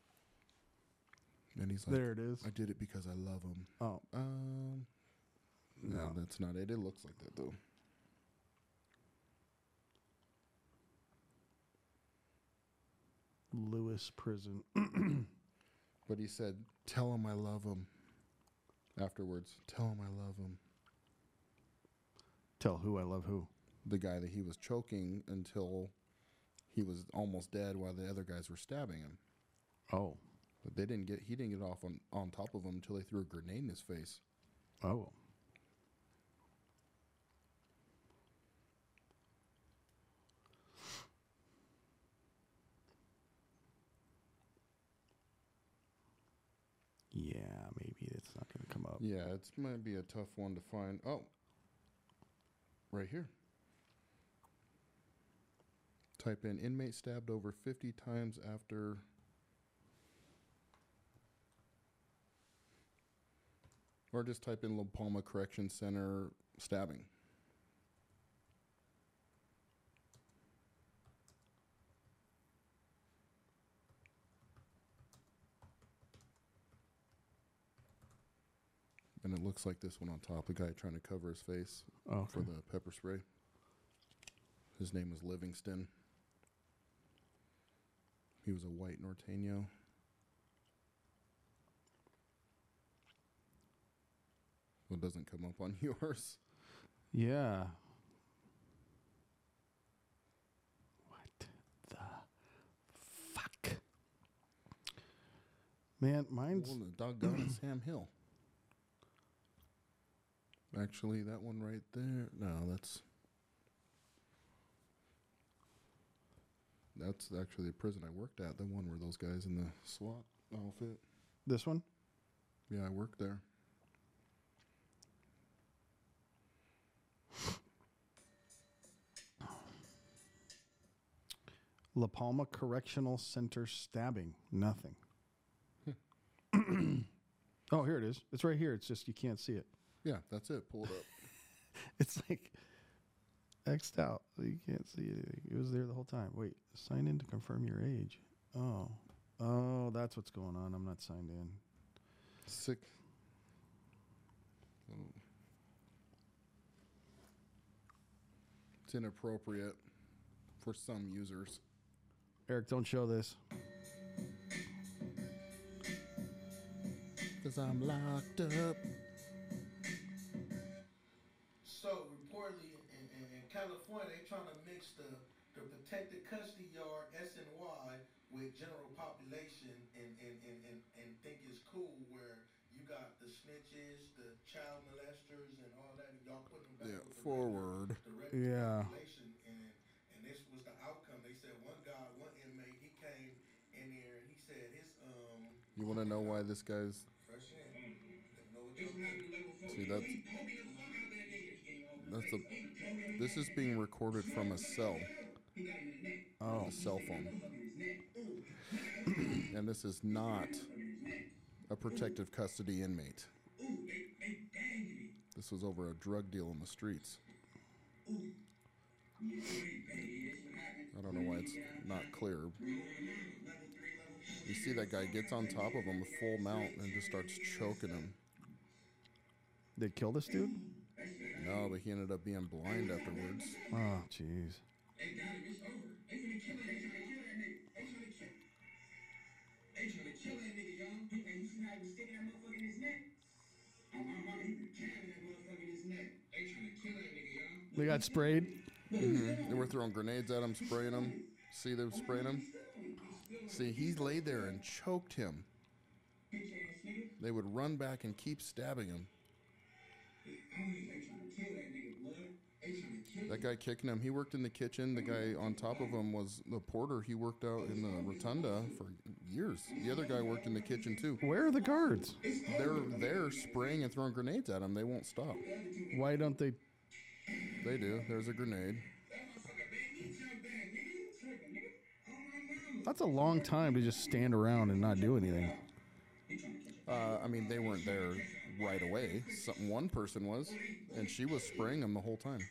And he's like, There it is. I did it because I love him. Oh, No, that's not it. It looks like that, though. Lewis Prison. But he said, tell him I love him. Afterwards, tell him I love him. Tell who I love who. The guy that he was choking until he was almost dead while the other guys were stabbing him. Oh. But he didn't get off on top of him until they threw a grenade in his face. Oh. Yeah, maybe it's not going to come up. Yeah, it might be a tough one to find. Oh, right here. Type in inmate stabbed over 50 times after. Or just type in La Palma Correction Center stabbing. And it looks like this one on top, the guy trying to cover his face for the pepper spray. His name was Livingston. He was a white Norteño. Well, it doesn't come up on yours. Yeah. What the fuck? Man, mine's... Well, the doggone is Sam Hill. Actually, that one right there. No, that's actually the prison I worked at. The one where those guys in the SWAT outfit. This one? Yeah, I worked there. La Palma Correctional Center stabbing. Nothing. Oh, here it is. It's right here. It's just you can't see it. Yeah, that's it. Pull it up. It's like X'd out. You can't see anything. It was there the whole time. Wait, sign in to confirm your age. Oh, that's what's going on. I'm not signed in. Sick. It's inappropriate for some users. Eric, don't show this. Because I'm locked up. So, reportedly, in California, they trying to mix the protected custody yard, SNY, with general population and think it's cool where you got the snitches, the child molesters, and all that, and y'all put them back with forward. the regular Yeah. population. And this was the outcome. They said one inmate, he came in there and he said his, You want to know why this guy's... See, this is being recorded from a cell. Oh. A cell phone. And this is not a protective custody inmate. This was over a drug deal in the streets. I don't know why it's not clear. You see that guy gets on top of him with full mount and just starts choking him. They kill this dude? No, but he ended up being blind afterwards. Oh, jeez. They got sprayed? Mm-hmm. They were throwing grenades at him, spraying him. See them spraying him? See, he laid there and choked him. They would run back and keep stabbing him. That guy kicking him, he worked in the kitchen. The guy on top of him was the porter. He worked out in the rotunda for years. The other guy worked in the kitchen too. Where are the guards? They're spraying and throwing grenades at him. They won't stop. Why don't they? They do. There's a grenade. That's a long time to just stand around and not do anything. I mean, they weren't there right away. One person was, and she was spraying him the whole time.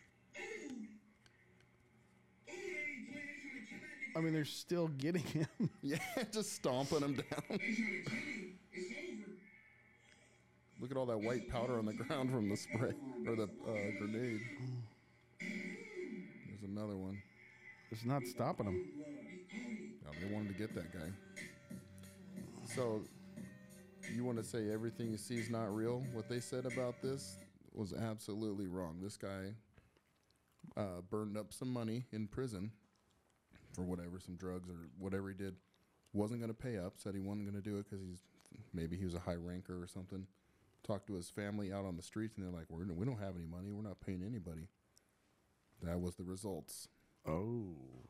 I mean, they're still getting him. Yeah, just stomping him down. Look at all that white powder on the ground from the spray or the grenade. There's another one. It's not stopping them. No, they wanted to get that guy. So, you want to say everything you see is not real? What they said about this was absolutely wrong. This guy burned up some money in prison for whatever, some drugs or whatever he did. Wasn't going to pay up. Said he wasn't going to do it because maybe he was a high ranker or something. Talked to his family out on the streets, and they're like, we don't have any money. We're not paying anybody. That was the results. Oh.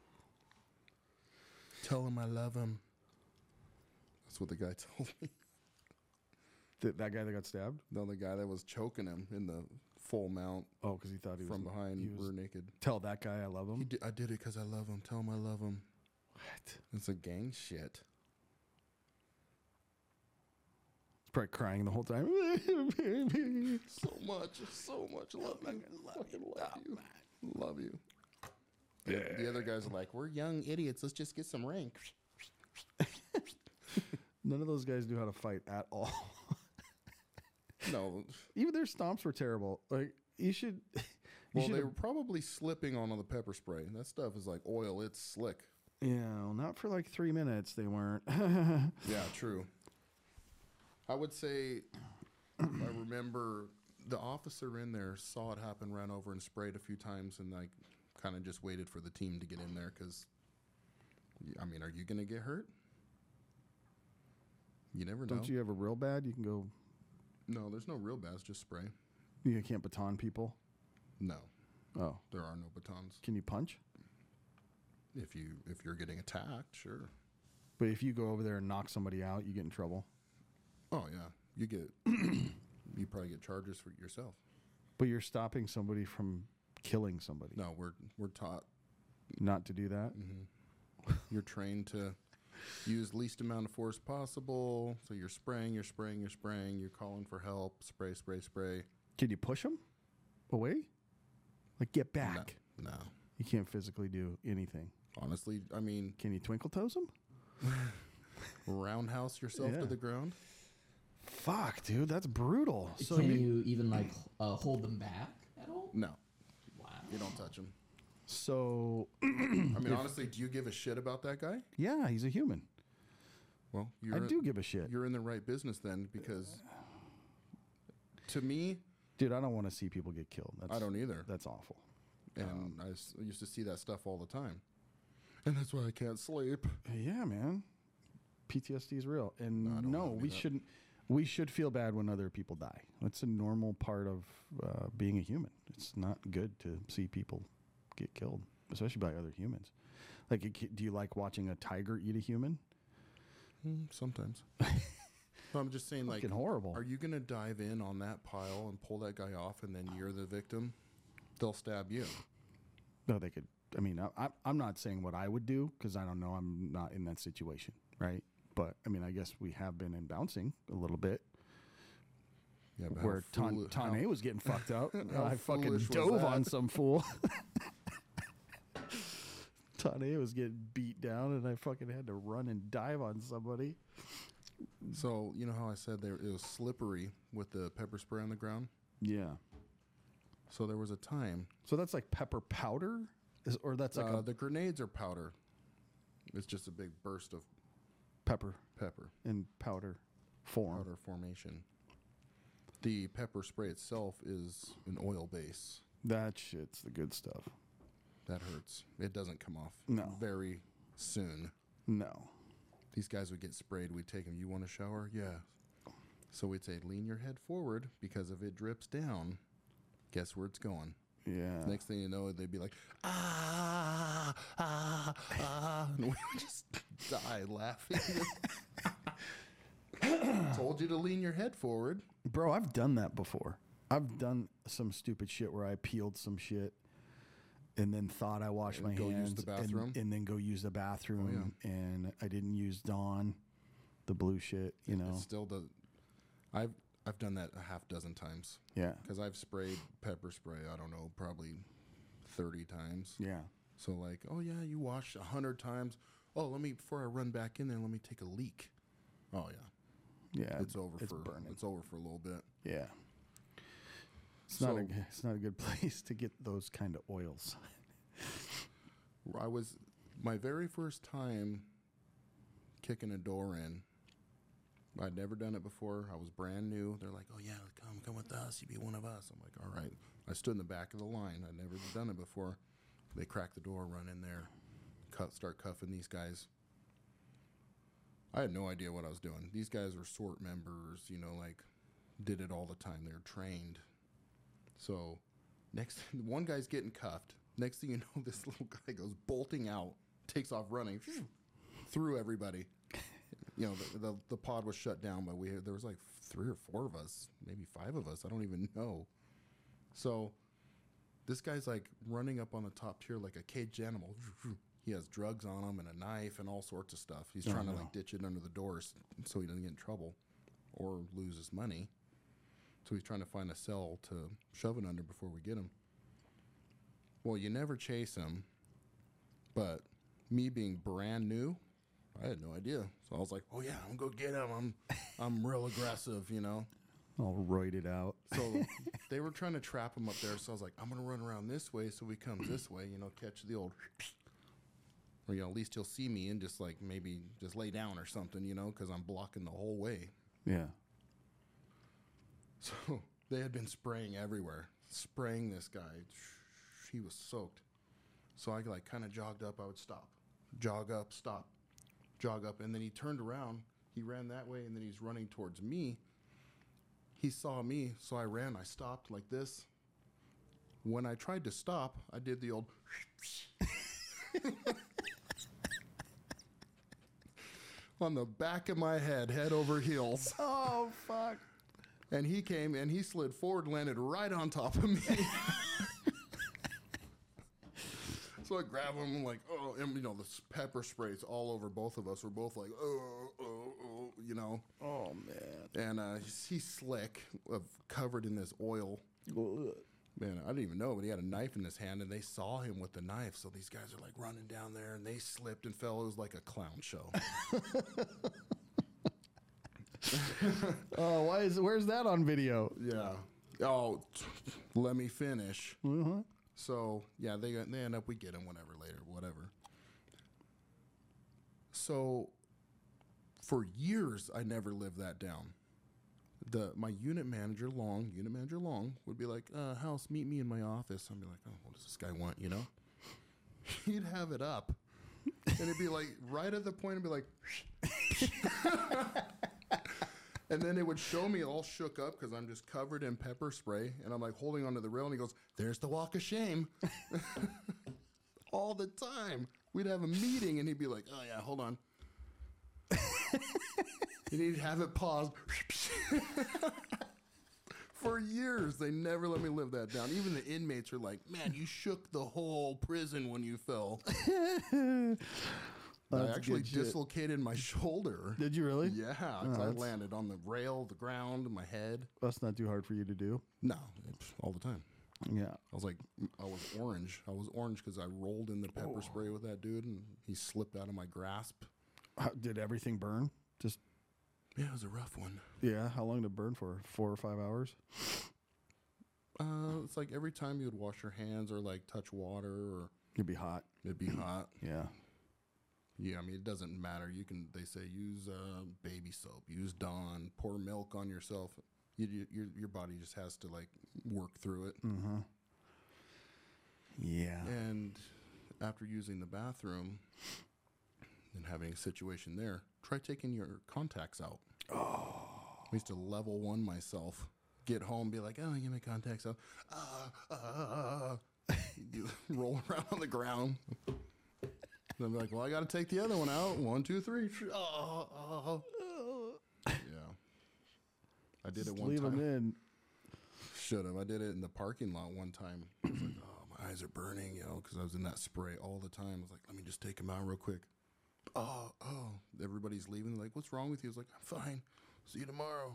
Tell him I love him. That's what the guy told me. That guy that got stabbed? No, the guy that was choking him in the full mount. Oh, because he thought he was from behind. We're naked. Tell that guy I love him. I did it because I love him. Tell him I love him. What? It's a gang shit. He's probably crying the whole time. so much. Love you. Fucking love you. Love you. The other guys are like, we're young idiots. Let's just get some rank. None of those guys knew how to fight at all. No. Even their stomps were terrible. Like, you should. Well, they were probably slipping on the pepper spray. That stuff is like oil. It's slick. Yeah, well, not for like 3 minutes. They weren't. Yeah, true. I would say, I remember the officer in there saw it happen, ran over and sprayed a few times, and like kind of just waited for the team to get in there because, I mean, are you going to get hurt? You never know. Don't you have a real bad? You can go. No, there's no real bad. It's just spray. You can't baton people? No. Oh. There are no batons. Can you punch? If you're getting attacked, sure. But if you go over there and knock somebody out, you get in trouble. Oh yeah, you probably get charges for yourself. But you're stopping somebody from killing somebody. No, we're taught not to do that. Mm-hmm. You're trained to use least amount of force possible. So you're spraying. You're calling for help. Spray. Can you push them away? Like get back? No. You can't physically do anything. Honestly, I mean, can you twinkle toes them? Roundhouse yourself to the ground? Fuck, dude, that's brutal. So can you even like hold them back at all? No. Wow. You don't touch them. So, I mean, honestly, do you give a shit about that guy? Yeah, he's a human. Well, I do give a shit. You're in the right business then, because to me, dude, I don't want to see people get killed. I don't either. That's awful. And I used to see that stuff all the time. And that's why I can't sleep. Yeah, man. PTSD is real. And no, we shouldn't. We should feel bad when other people die. That's a normal part of being a human. It's not good to see people get killed, especially by other humans. Like, do you like watching a tiger eat a human? Sometimes. No, I'm just saying, like, horrible. Are you going to dive in on that pile and pull that guy off, and then you're the victim? They'll stab you. No, they could. I mean, I'm not saying what I would do because I don't know. I'm not in that situation, right? But I mean, I guess we have been in bouncing a little bit. Yeah, but where Tane was getting fucked up. I fucking dove on some fool. Tane was getting beat down, and I fucking had to run and dive on somebody. So, you know how I said it was slippery with the pepper spray on the ground? Yeah. So there was a time. So that's like pepper powder? Or that's like the grenades are powder. It's just a big burst of pepper in powder formation. The pepper spray itself is an oil base. That shit's the good stuff. That hurts. It doesn't come off very soon. No. These guys would get sprayed. We'd take them. You want a shower? Yeah. So we'd say, lean your head forward because if it drips down, guess where it's going? Yeah. Next thing you know, they'd be like, and we would just die laughing. Told you to lean your head forward. Bro, I've done that before. I've done some stupid shit where I peeled some shit and then thought I washed my hands use the bathroom. And then go use the bathroom. Oh, yeah. And I didn't use Dawn, the blue shit, you know. It still does. I've done that a half dozen times. Yeah. Because I've sprayed pepper spray, I don't know, probably 30 times. Yeah. So like, oh yeah, you washed 100 times. Oh, before I run back in there, let me take a leak. Oh yeah. Yeah, it's over it's for burning. it's over for a little bit. Yeah. It's So- not a good place to get those kind of oils. I was my very first time kicking a door in. I'd never done it before. I was brand new. They're like, "Oh yeah, come with us. You be one of us." I'm like, "All right." I stood in the back of the line. I'd never done it before. They crack the door, run in there, start cuffing these guys. I had no idea what I was doing. These guys were SORT members, you know, like did it all the time. They were trained. So one guy's getting cuffed. Next thing you know, this little guy goes bolting out, takes off running through everybody. You know, the pod was shut down, but there was like 3 or 4 of us, maybe 5 of us. I don't even know. So this guy's like running up on the top tier like a caged animal. He has drugs on him and a knife and all sorts of stuff. He's trying to like ditch it under the doors so he doesn't get in trouble or lose his money. So he's trying to find a cell to shove it under before we get him. Well, you never chase him, but me being brand new, I had no idea. So I was like, "Oh yeah, I'm gonna go get him. I'm real aggressive, you know." All roided out. So they were trying to trap him up there. So I was like, "I'm gonna run around this way, so he comes this way, you know, catch the old, or you know, at least he'll see me and just like maybe just lay down or something, you know, because I'm blocking the whole way." Yeah. So they had been spraying everywhere, spraying this guy. He was soaked. So I like kind of jogged up. I would stop, jog up, stop, jog up, and then he turned around. He ran that way, and then he's running towards me. He saw me, so I ran. I stopped like this. When I tried to stop, I did the old on the back of my head, head over heels. Oh, fuck. And he came and he slid forward, landed right on top of me. So I grab him and like, oh, and you know, the pepper sprays all over both of us. We're both like, oh, you know. Oh, man. And he's slick, covered in this oil. Man, I didn't even know, but he had a knife in his hand, and they saw him with the knife. So these guys are like running down there, and they slipped and fell. It was like a clown show. Oh, where's that on video? Yeah. Oh, let me finish. Uh-huh. So yeah, they end up, we get him whatever. So for years, I never lived that down. My unit manager Long would be like, House, meet me in my office. I'd be like, oh, what does this guy want, you know? He'd have it up. And it'd be like, right at the point, it'd be like, and then it would show me all shook up because I'm just covered in pepper spray. And I'm like holding onto the rail, and he goes, there's the walk of shame. All the time. We'd have a meeting, and he'd be like, oh yeah, hold on. And he'd have it paused. For years, they never let me live that down. Even the inmates are like, man, you shook the whole prison when you fell. I actually dislocated my shoulder. Did you really? Yeah, 'cause I landed on the rail, the ground, my head. That's not too hard for you to do. No, all the time. Yeah. I was orange. I was orange because I rolled in the pepper spray with that dude, and he slipped out of my grasp. Did everything burn? Just Yeah, it was a rough one. yeah. How long did it burn for? 4 or 5 hours? It's like every time you would wash your hands or like touch water, or It'd be hot. it'd be hot. Yeah. Yeah, I mean, it doesn't matter. They say use baby soap, use Dawn, pour milk on yourself. Your body just has to like work through it. Mm-hmm. Yeah. And after using the bathroom and having a situation there, try taking your contacts out. Oh. I used to level 1 myself. Get home, be like, oh, get my contacts out. You roll around on the ground. And I'm like, well, I got to take the other one out. 1, 2, 3. Yeah. I did it one Leave time. them in. Should have. I did it in the parking lot one time. I was like, oh, my eyes are burning, you know, because I was in that spray all the time. I was like, let me just take them out real quick. Oh. Everybody's leaving. They're like, what's wrong with you? I was like, I'm fine. See you tomorrow.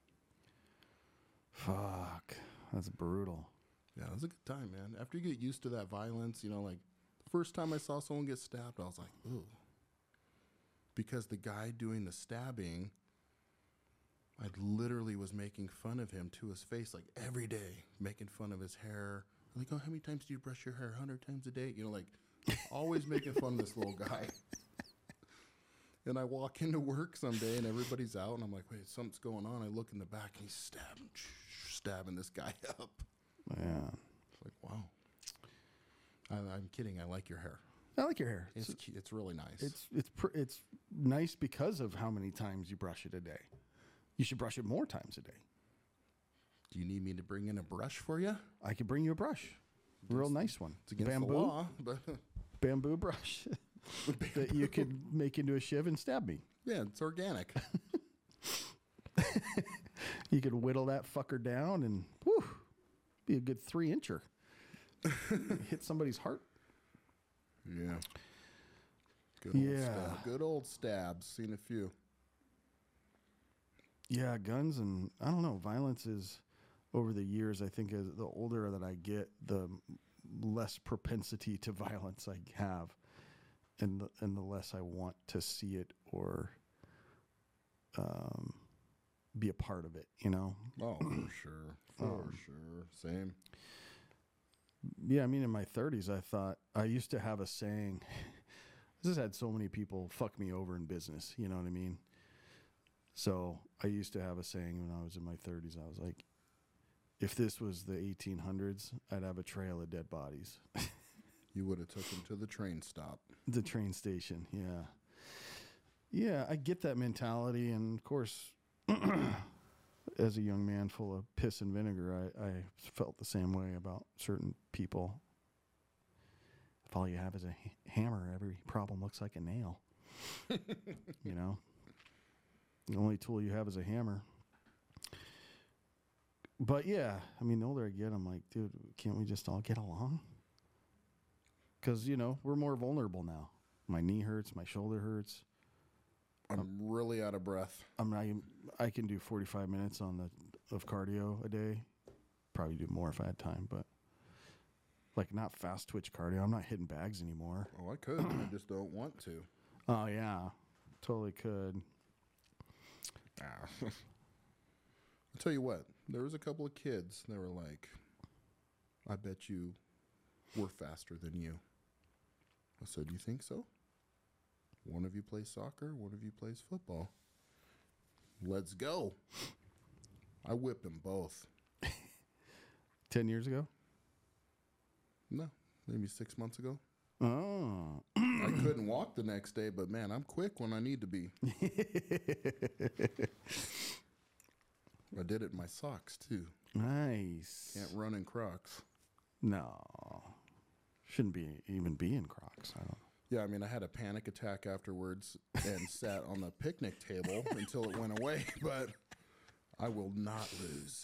Fuck. That's brutal. Yeah, it was a good time, man. After you get used to that violence, you know, like, the first time I saw someone get stabbed, I was like, ooh. Because the guy doing the stabbing I literally was making fun of him to his face, like every day, making fun of his hair. Like, oh, how many times do you brush your hair? 100 times a day? You know, like, always making fun of this little guy. And I walk into work someday, and everybody's out, and I'm like, wait, something's going on. I look in the back, and he's stabbing this guy up. Yeah. It's like, wow. I'm kidding. I like your hair. I like your hair. It's really nice. It's nice because of how many times you brush it a day. You should brush it more times a day. Do you need me to bring in a brush for you? I could bring you a brush. Real nice one. It's against the law, but bamboo brush that you could make into a shiv and stab me. Yeah, it's organic. You could whittle that fucker down and whew, be a good 3-incher. Hit somebody's heart. Yeah. Good old stabs. Seen a few. Yeah, guns and I don't know. Violence is over the years. I think as the older that I get, the less propensity to violence I have, and the less I want to see it or be a part of it. You know. Oh, for sure. For sure. Same. Yeah, I mean, in my 30s, I thought I used to have a saying. I just had so many people fuck me over in business. You know what I mean? So I used to have a saying when I was in my 30s. I was like, if this was the 1800s, I'd have a trail of dead bodies. You would have took him to the train stop. The train station, yeah. Yeah, I get that mentality. And, of course, as a young man full of piss and vinegar, I felt the same way about certain people. If all you have is a hammer, every problem looks like a nail. You know? The only tool you have is a hammer. But yeah, I mean, the older I get, I'm like, dude, can't we just all get along? Because, you know, we're more vulnerable now. My knee hurts, my shoulder hurts. I'm really out of breath. I can do 45 minutes of cardio a day. Probably do more if I had time, but like not fast twitch cardio. I'm not hitting bags anymore. Oh, I could. I just don't want to. Oh yeah, totally could. I'll tell you what, there was a couple of kids that were like, I bet you we're faster than you. I said, you think so? One of you plays soccer, one of you plays football. Let's go. I whipped them both. 10 years ago? No, maybe 6 months ago. Oh. I couldn't walk the next day, but man, I'm quick when I need to be. I did it in my socks too. Nice. Can't run in Crocs. No. Shouldn't even be in Crocs. I don't know. Yeah, I mean, I had a panic attack afterwards and sat on the picnic table until it went away, but I will not lose.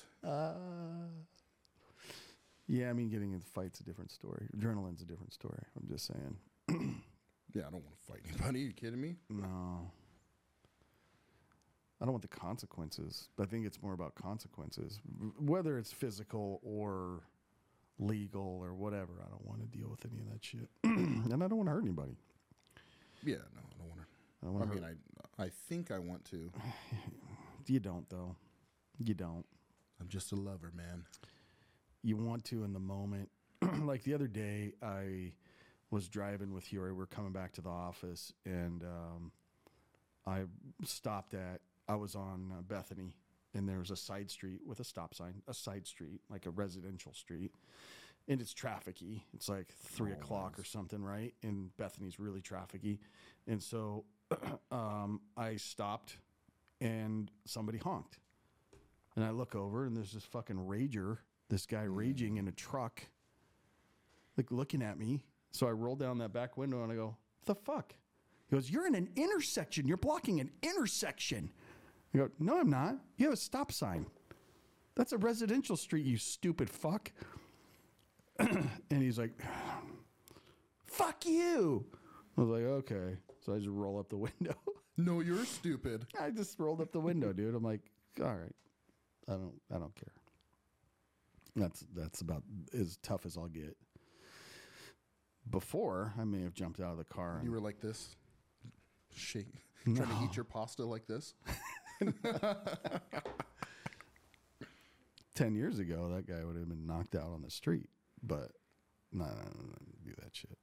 Yeah, I mean, getting in fight's a different story. Adrenaline's a different story. I'm just saying. Yeah, I don't want to fight anybody. Are you kidding me? No. I don't want the consequences. I think it's more about consequences. Whether it's physical or legal or whatever, I don't want to deal with any of that shit. And I don't want to hurt anybody. Yeah, no, I don't want to. I think I want to. You don't, though. You don't. I'm just a lover, man. You want to in the moment. Like the other day, I was driving with Huey. We're coming back to the office, and I stopped I was on Bethany, and there was a side street with a stop sign, a side street, like a residential street. And it's trafficy. It's like 3 o'clock or something, right? And Bethany's really trafficy. And so I stopped, and somebody honked. And I look over, and there's this fucking rager, this guy raging in a truck, like looking at me. So I roll down that back window, and I go, "The fuck?" He goes, "You're in an intersection. You're blocking an intersection." I go, "No, I'm not. You have a stop sign. That's a residential street, you stupid fuck." And he's like, "Fuck you." I was like, okay. So I just roll up the window. No, you're stupid. I just rolled up the window, dude. I'm like, all right. I don't care. That's about as tough as I'll get. Before, I may have jumped out of the car. You were like this? Trying to eat your pasta like this? 10 years ago, that guy would have been knocked out on the street. But no, do that shit.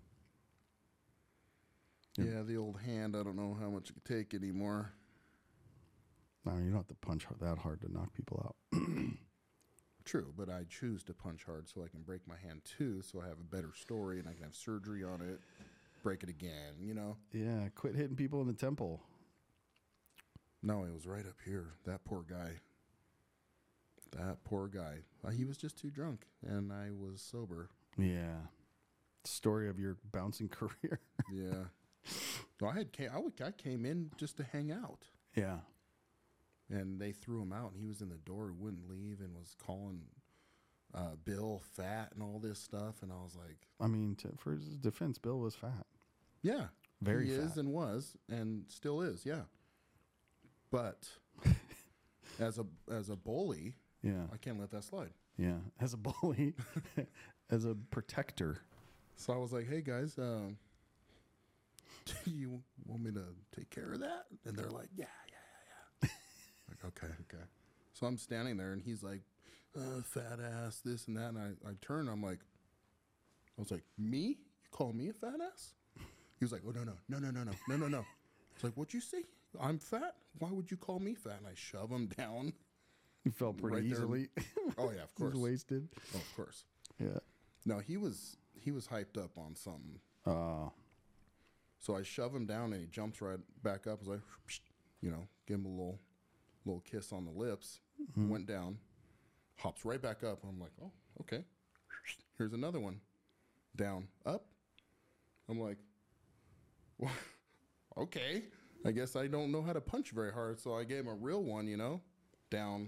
Yeah, the old hand. I don't know how much it could take anymore. No, you don't have to punch that hard to knock people out. True, but I choose to punch hard so I can break my hand too, so I have a better story and I can have surgery on it, break it again, you know? Yeah, quit hitting people in the temple. No, it was right up here. That poor guy. That poor guy. He was just too drunk, and I was sober. Yeah. Story of your bouncing career. Yeah. Well, I came in just to hang out. Yeah. And they threw him out, and he was in the door, he wouldn't leave, and was calling Bill fat and all this stuff. And I was like, I mean, for his defense, Bill was fat. yeah, Very he fat. is and was and still is, yeah. But as a bully, Yeah. I can't let that slide. Yeah. As a bully, as a protector. So I was like, hey guys, do you want me to take care of that? And they're like, yeah. Like, okay. So I'm standing there, and he's like, fat ass, this and that. And I turn, I was like, me? You call me a fat ass? He was like, oh, no. It's like, what'd you say? I'm fat? Why would you call me fat? And I shove him down. You fell pretty Right there. easily. Oh, yeah, of He was course. wasted. Oh, of course. Yeah. No, he was hyped up on something. So I shove him down, and he jumps right back up. I was like, give him a little kiss on the lips. Went down, hops right back up. I'm like, oh, okay. Here's another one. Down, up. I'm like, well, okay. I guess I don't know how to punch very hard, so I gave him a real one, down,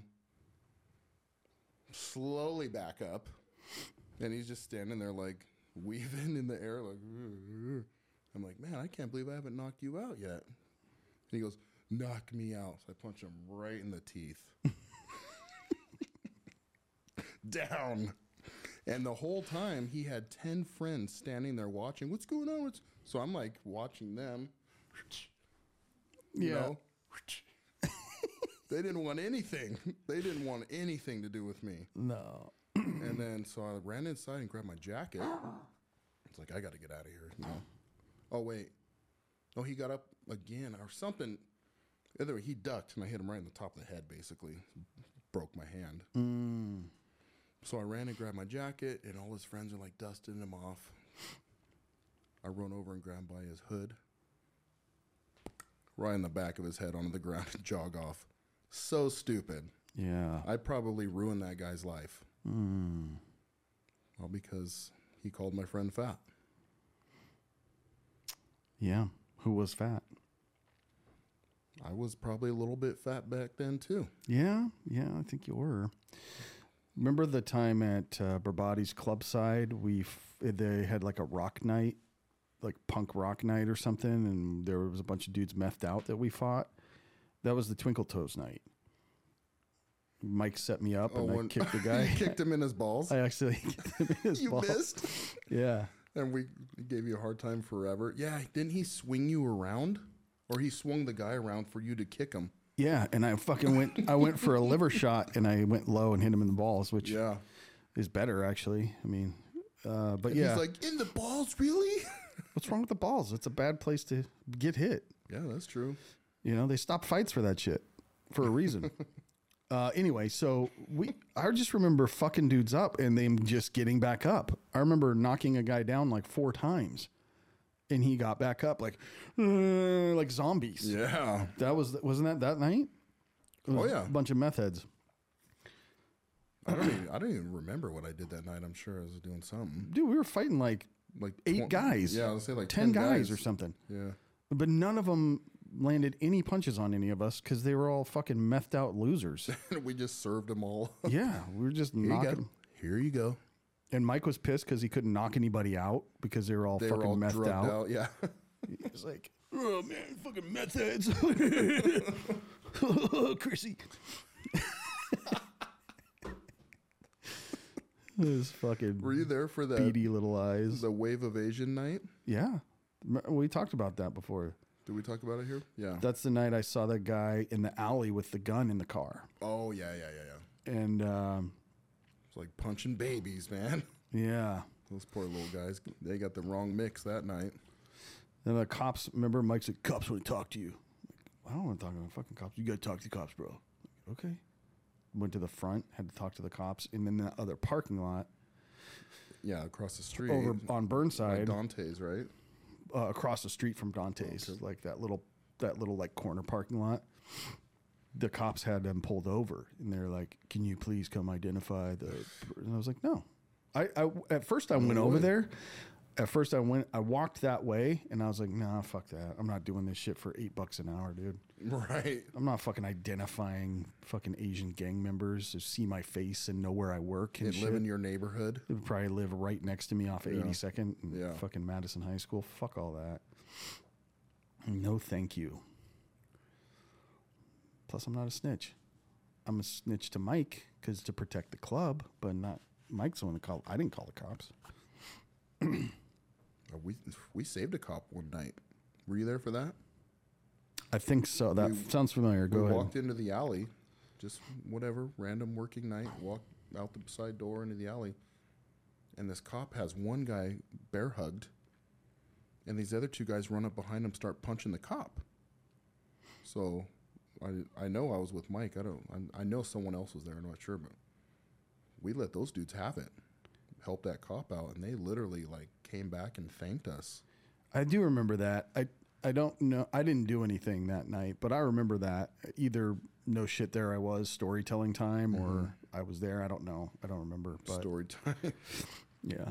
slowly back up. And he's just standing there like weaving in the air like, I'm like, man, I can't believe I haven't knocked you out yet. And he goes, knock me out. So I punch him right in the teeth. Down. And the whole time he had 10 friends standing there watching. What's going on? So I'm like watching them. You know? They didn't want anything. They didn't want anything to do with me. No. And then so I ran inside and grabbed my jacket. It's like, I got to get out of here. Oh, wait. Oh, he got up again or something. Either way, he ducked, and I hit him right in the top of the head, basically. Broke my hand. So I ran and grabbed my jacket, and all his friends are, like, dusting him off. I run over and grab by his hood. Right in the back of his head onto the ground and jog off. So stupid. Yeah. I probably ruined that guy's life. All because he called my friend fat. Yeah. Who was fat? I was probably a little bit fat back then, too. Yeah. Yeah, I think you were. Remember the time at Brabati's Clubside? They had like a rock night, like punk rock night or something, and there was a bunch of dudes methed out that we fought. That was the Twinkle Toes night. Mike set me up, and I kicked the guy. You kicked him in his balls? I actually kicked him in his balls. You missed? Yeah. And we gave you a hard time forever. Yeah, didn't he swing you around? Or he swung the guy around for you to kick him? Yeah, and I went for a liver shot, and I went low and hit him in the balls, which is better, actually. I mean, but and yeah. He's like, in the balls, really? What's wrong with the balls? It's a bad place to get hit. Yeah, that's true. They stop fights for that shit for a reason. Anyway, so I just remember fucking dudes up and them just getting back up. I remember knocking a guy down like 4 times, and he got back up like zombies. Yeah. Wasn't that night? Oh yeah, a bunch of meth heads. I don't even remember what I did that night. I'm sure I was doing something. Dude, we were fighting like 8 guys. Yeah, I would say like 10 guys or something. Yeah. But none of them landed any punches on any of us because they were all fucking methed out losers. We just served them all. Yeah, we were just knocking. Here you go. And Mike was pissed because he couldn't knock anybody out because they were all fucking methed out. Yeah. He was like, oh man, fucking meth heads. Chrissy. His fucking Were you there for that beady little eyes? The Wave of Asian night? Yeah. We talked about that before. Did we talk about it here? Yeah. That's the night I saw that guy in the alley with the gun in the car. Oh, yeah. And It's like punching babies, man. yeah. Those poor little guys, they got the wrong mix that night. And the cops, remember Mike said, cops want to talk to you. I don't want to talk to the fucking cops. You got to talk to the cops, bro. Okay. Went to the front, had to talk to the cops. And then the other parking lot. Yeah, across the street. Over on Burnside. Like Dante's, right? Across the street from Dante's. Okay. Like that little like corner parking lot. The cops had them pulled over. And they're like, can you please come identify the... And I was like, no. At first I went over there. At first I walked that way and I was like, nah, fuck that. I'm not doing this shit for $8 an hour, dude. Right. I'm not fucking identifying fucking Asian gang members to see my face and know where I work and They shit. live in your neighborhood. They would probably live right next to me off of Yeah. 82nd and Yeah. fucking Madison High School. Fuck all that. No, thank you. Plus, I'm not a snitch. I'm a snitch to Mike because to protect the club, but not Mike's the one that called. I didn't call the cops. We saved a cop one night. Were you there for that? I think so. That sounds familiar. Go we ahead. walked into the alley, just whatever, random working night, walked out the side door into the alley, and this cop has one guy bear hugged, and these other two guys run up behind him, start punching the cop. So I know I was with Mike. I know someone else was there. I'm not sure, but we let those dudes have it. Help that cop out, and they literally like came back and thanked us. I do remember that. I don't know. I didn't do anything that night, but I remember that. Either no shit, there I was, storytelling time, or I was there. I don't know. I don't remember. But Story time. yeah.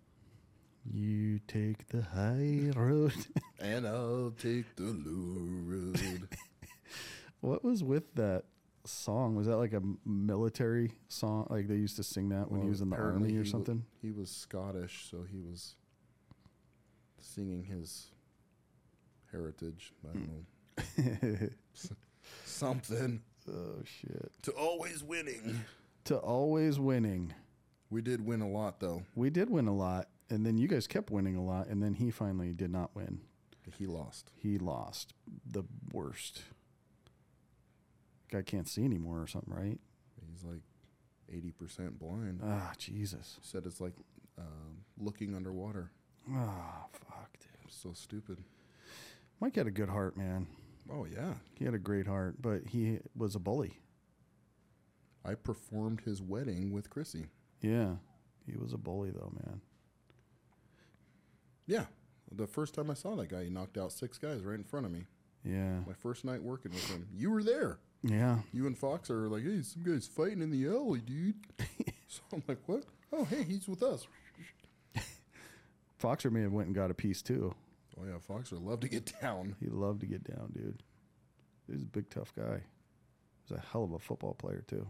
You take the high road. And I'll take the low road. What was with that song? Was that like a military song? Like they used to sing that when he was in the Apparently army or he something? He was Scottish, so he was singing his heritage. I don't know. Something. Oh, shit. To always winning. To always winning. We did win a lot, though. We did win a lot, and then you guys kept winning a lot, and then he finally did not win. He lost. He lost. The worst. Guy can't see anymore or something, right? He's like 80% blind. Ah, Jesus. Said it's like looking underwater. Ah, fuck, dude. So stupid. Mike had a good heart, man. Oh, yeah. He had a great heart, but he was a bully. I performed his wedding with Chrissy. Yeah. He was a bully, though, man. Yeah. The first time I saw that guy, he knocked out 6 guys right in front of me. Yeah. My first night working with him. You were there. Yeah. You and Fox are like, hey, some guy's fighting in the alley, dude. So I'm like, what? Oh, hey, he's with us. Foxer may have went and got a piece, too. Oh, yeah, Foxer loved to get down. He loved to get down, dude. He was a big, tough guy. He was a hell of a football player, too.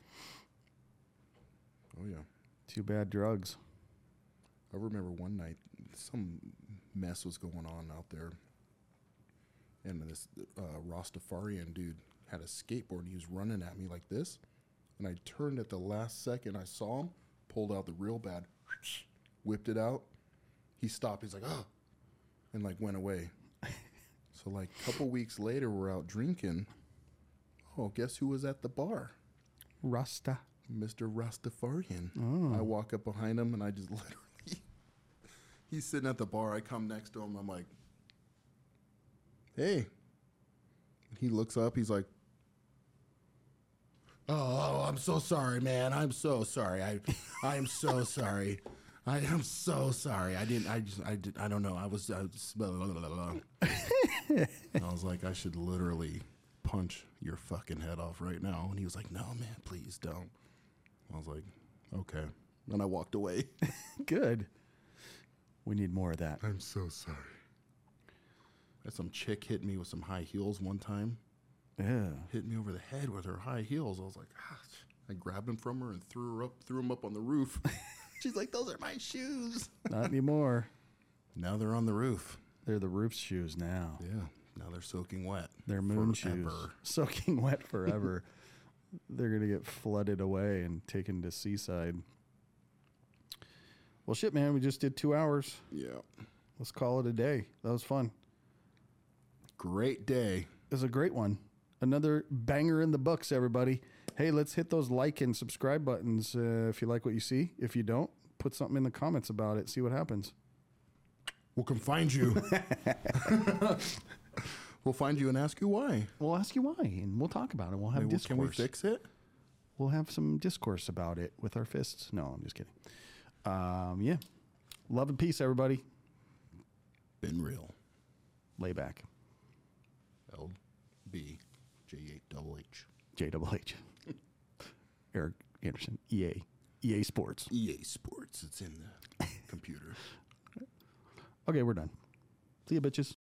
Oh, yeah. Too bad drugs. I remember one night, some mess was going on out there. And this Rastafarian dude had a skateboard, and he was running at me like this. And I turned at the last second. I saw him, pulled out the real bad, whipped it out. He stopped. He's like, oh, and like went away. So like a couple weeks later, we're out drinking. Oh, guess who was at the bar? Rasta. Mr. Rastafarian. Oh. I walk up behind him, and I just literally, he's sitting at the bar. I come next to him. I'm like, hey. He looks up. He's like, oh, I'm so sorry, man. I'm so sorry. I am so sorry. I am so sorry. I don't know. I was blah, blah, blah, blah. I was like, I should literally punch your fucking head off right now. And he was like, no, man, please don't. I was like, okay. And I walked away. Good. We need more of that. I'm so sorry. Had some chick hit me with some high heels one time. Yeah. Hit me over the head with her high heels. I was like, ah. I grabbed them from her and threw them up on the roof. She's like, those are my shoes. Not anymore. Now they're on the roof. They're the roof shoes now. Yeah. Now they're soaking wet. They're moon forever. shoes. Soaking wet forever. They're going to get flooded away and taken to Seaside. Well, shit, man. We just did 2 hours. Yeah. Let's call it a day. That was fun. Great day. It was a great one. Another banger in the books, everybody. Hey, let's hit those like and subscribe buttons if you like what you see. If you don't, put something in the comments about it. See what happens. We'll come find you. We'll find you and ask you why. We'll ask you why, and we'll talk about it. We'll have Maybe, discourse. can we fix it? We'll have some discourse about it with our fists. No, I'm just kidding. Yeah. Love and peace, everybody. Been real. Lay back. LBJ8HH. JHH. Eric Anderson. EA. EA Sports. EA Sports. It's in the computer. Okay, we're done. See you, bitches.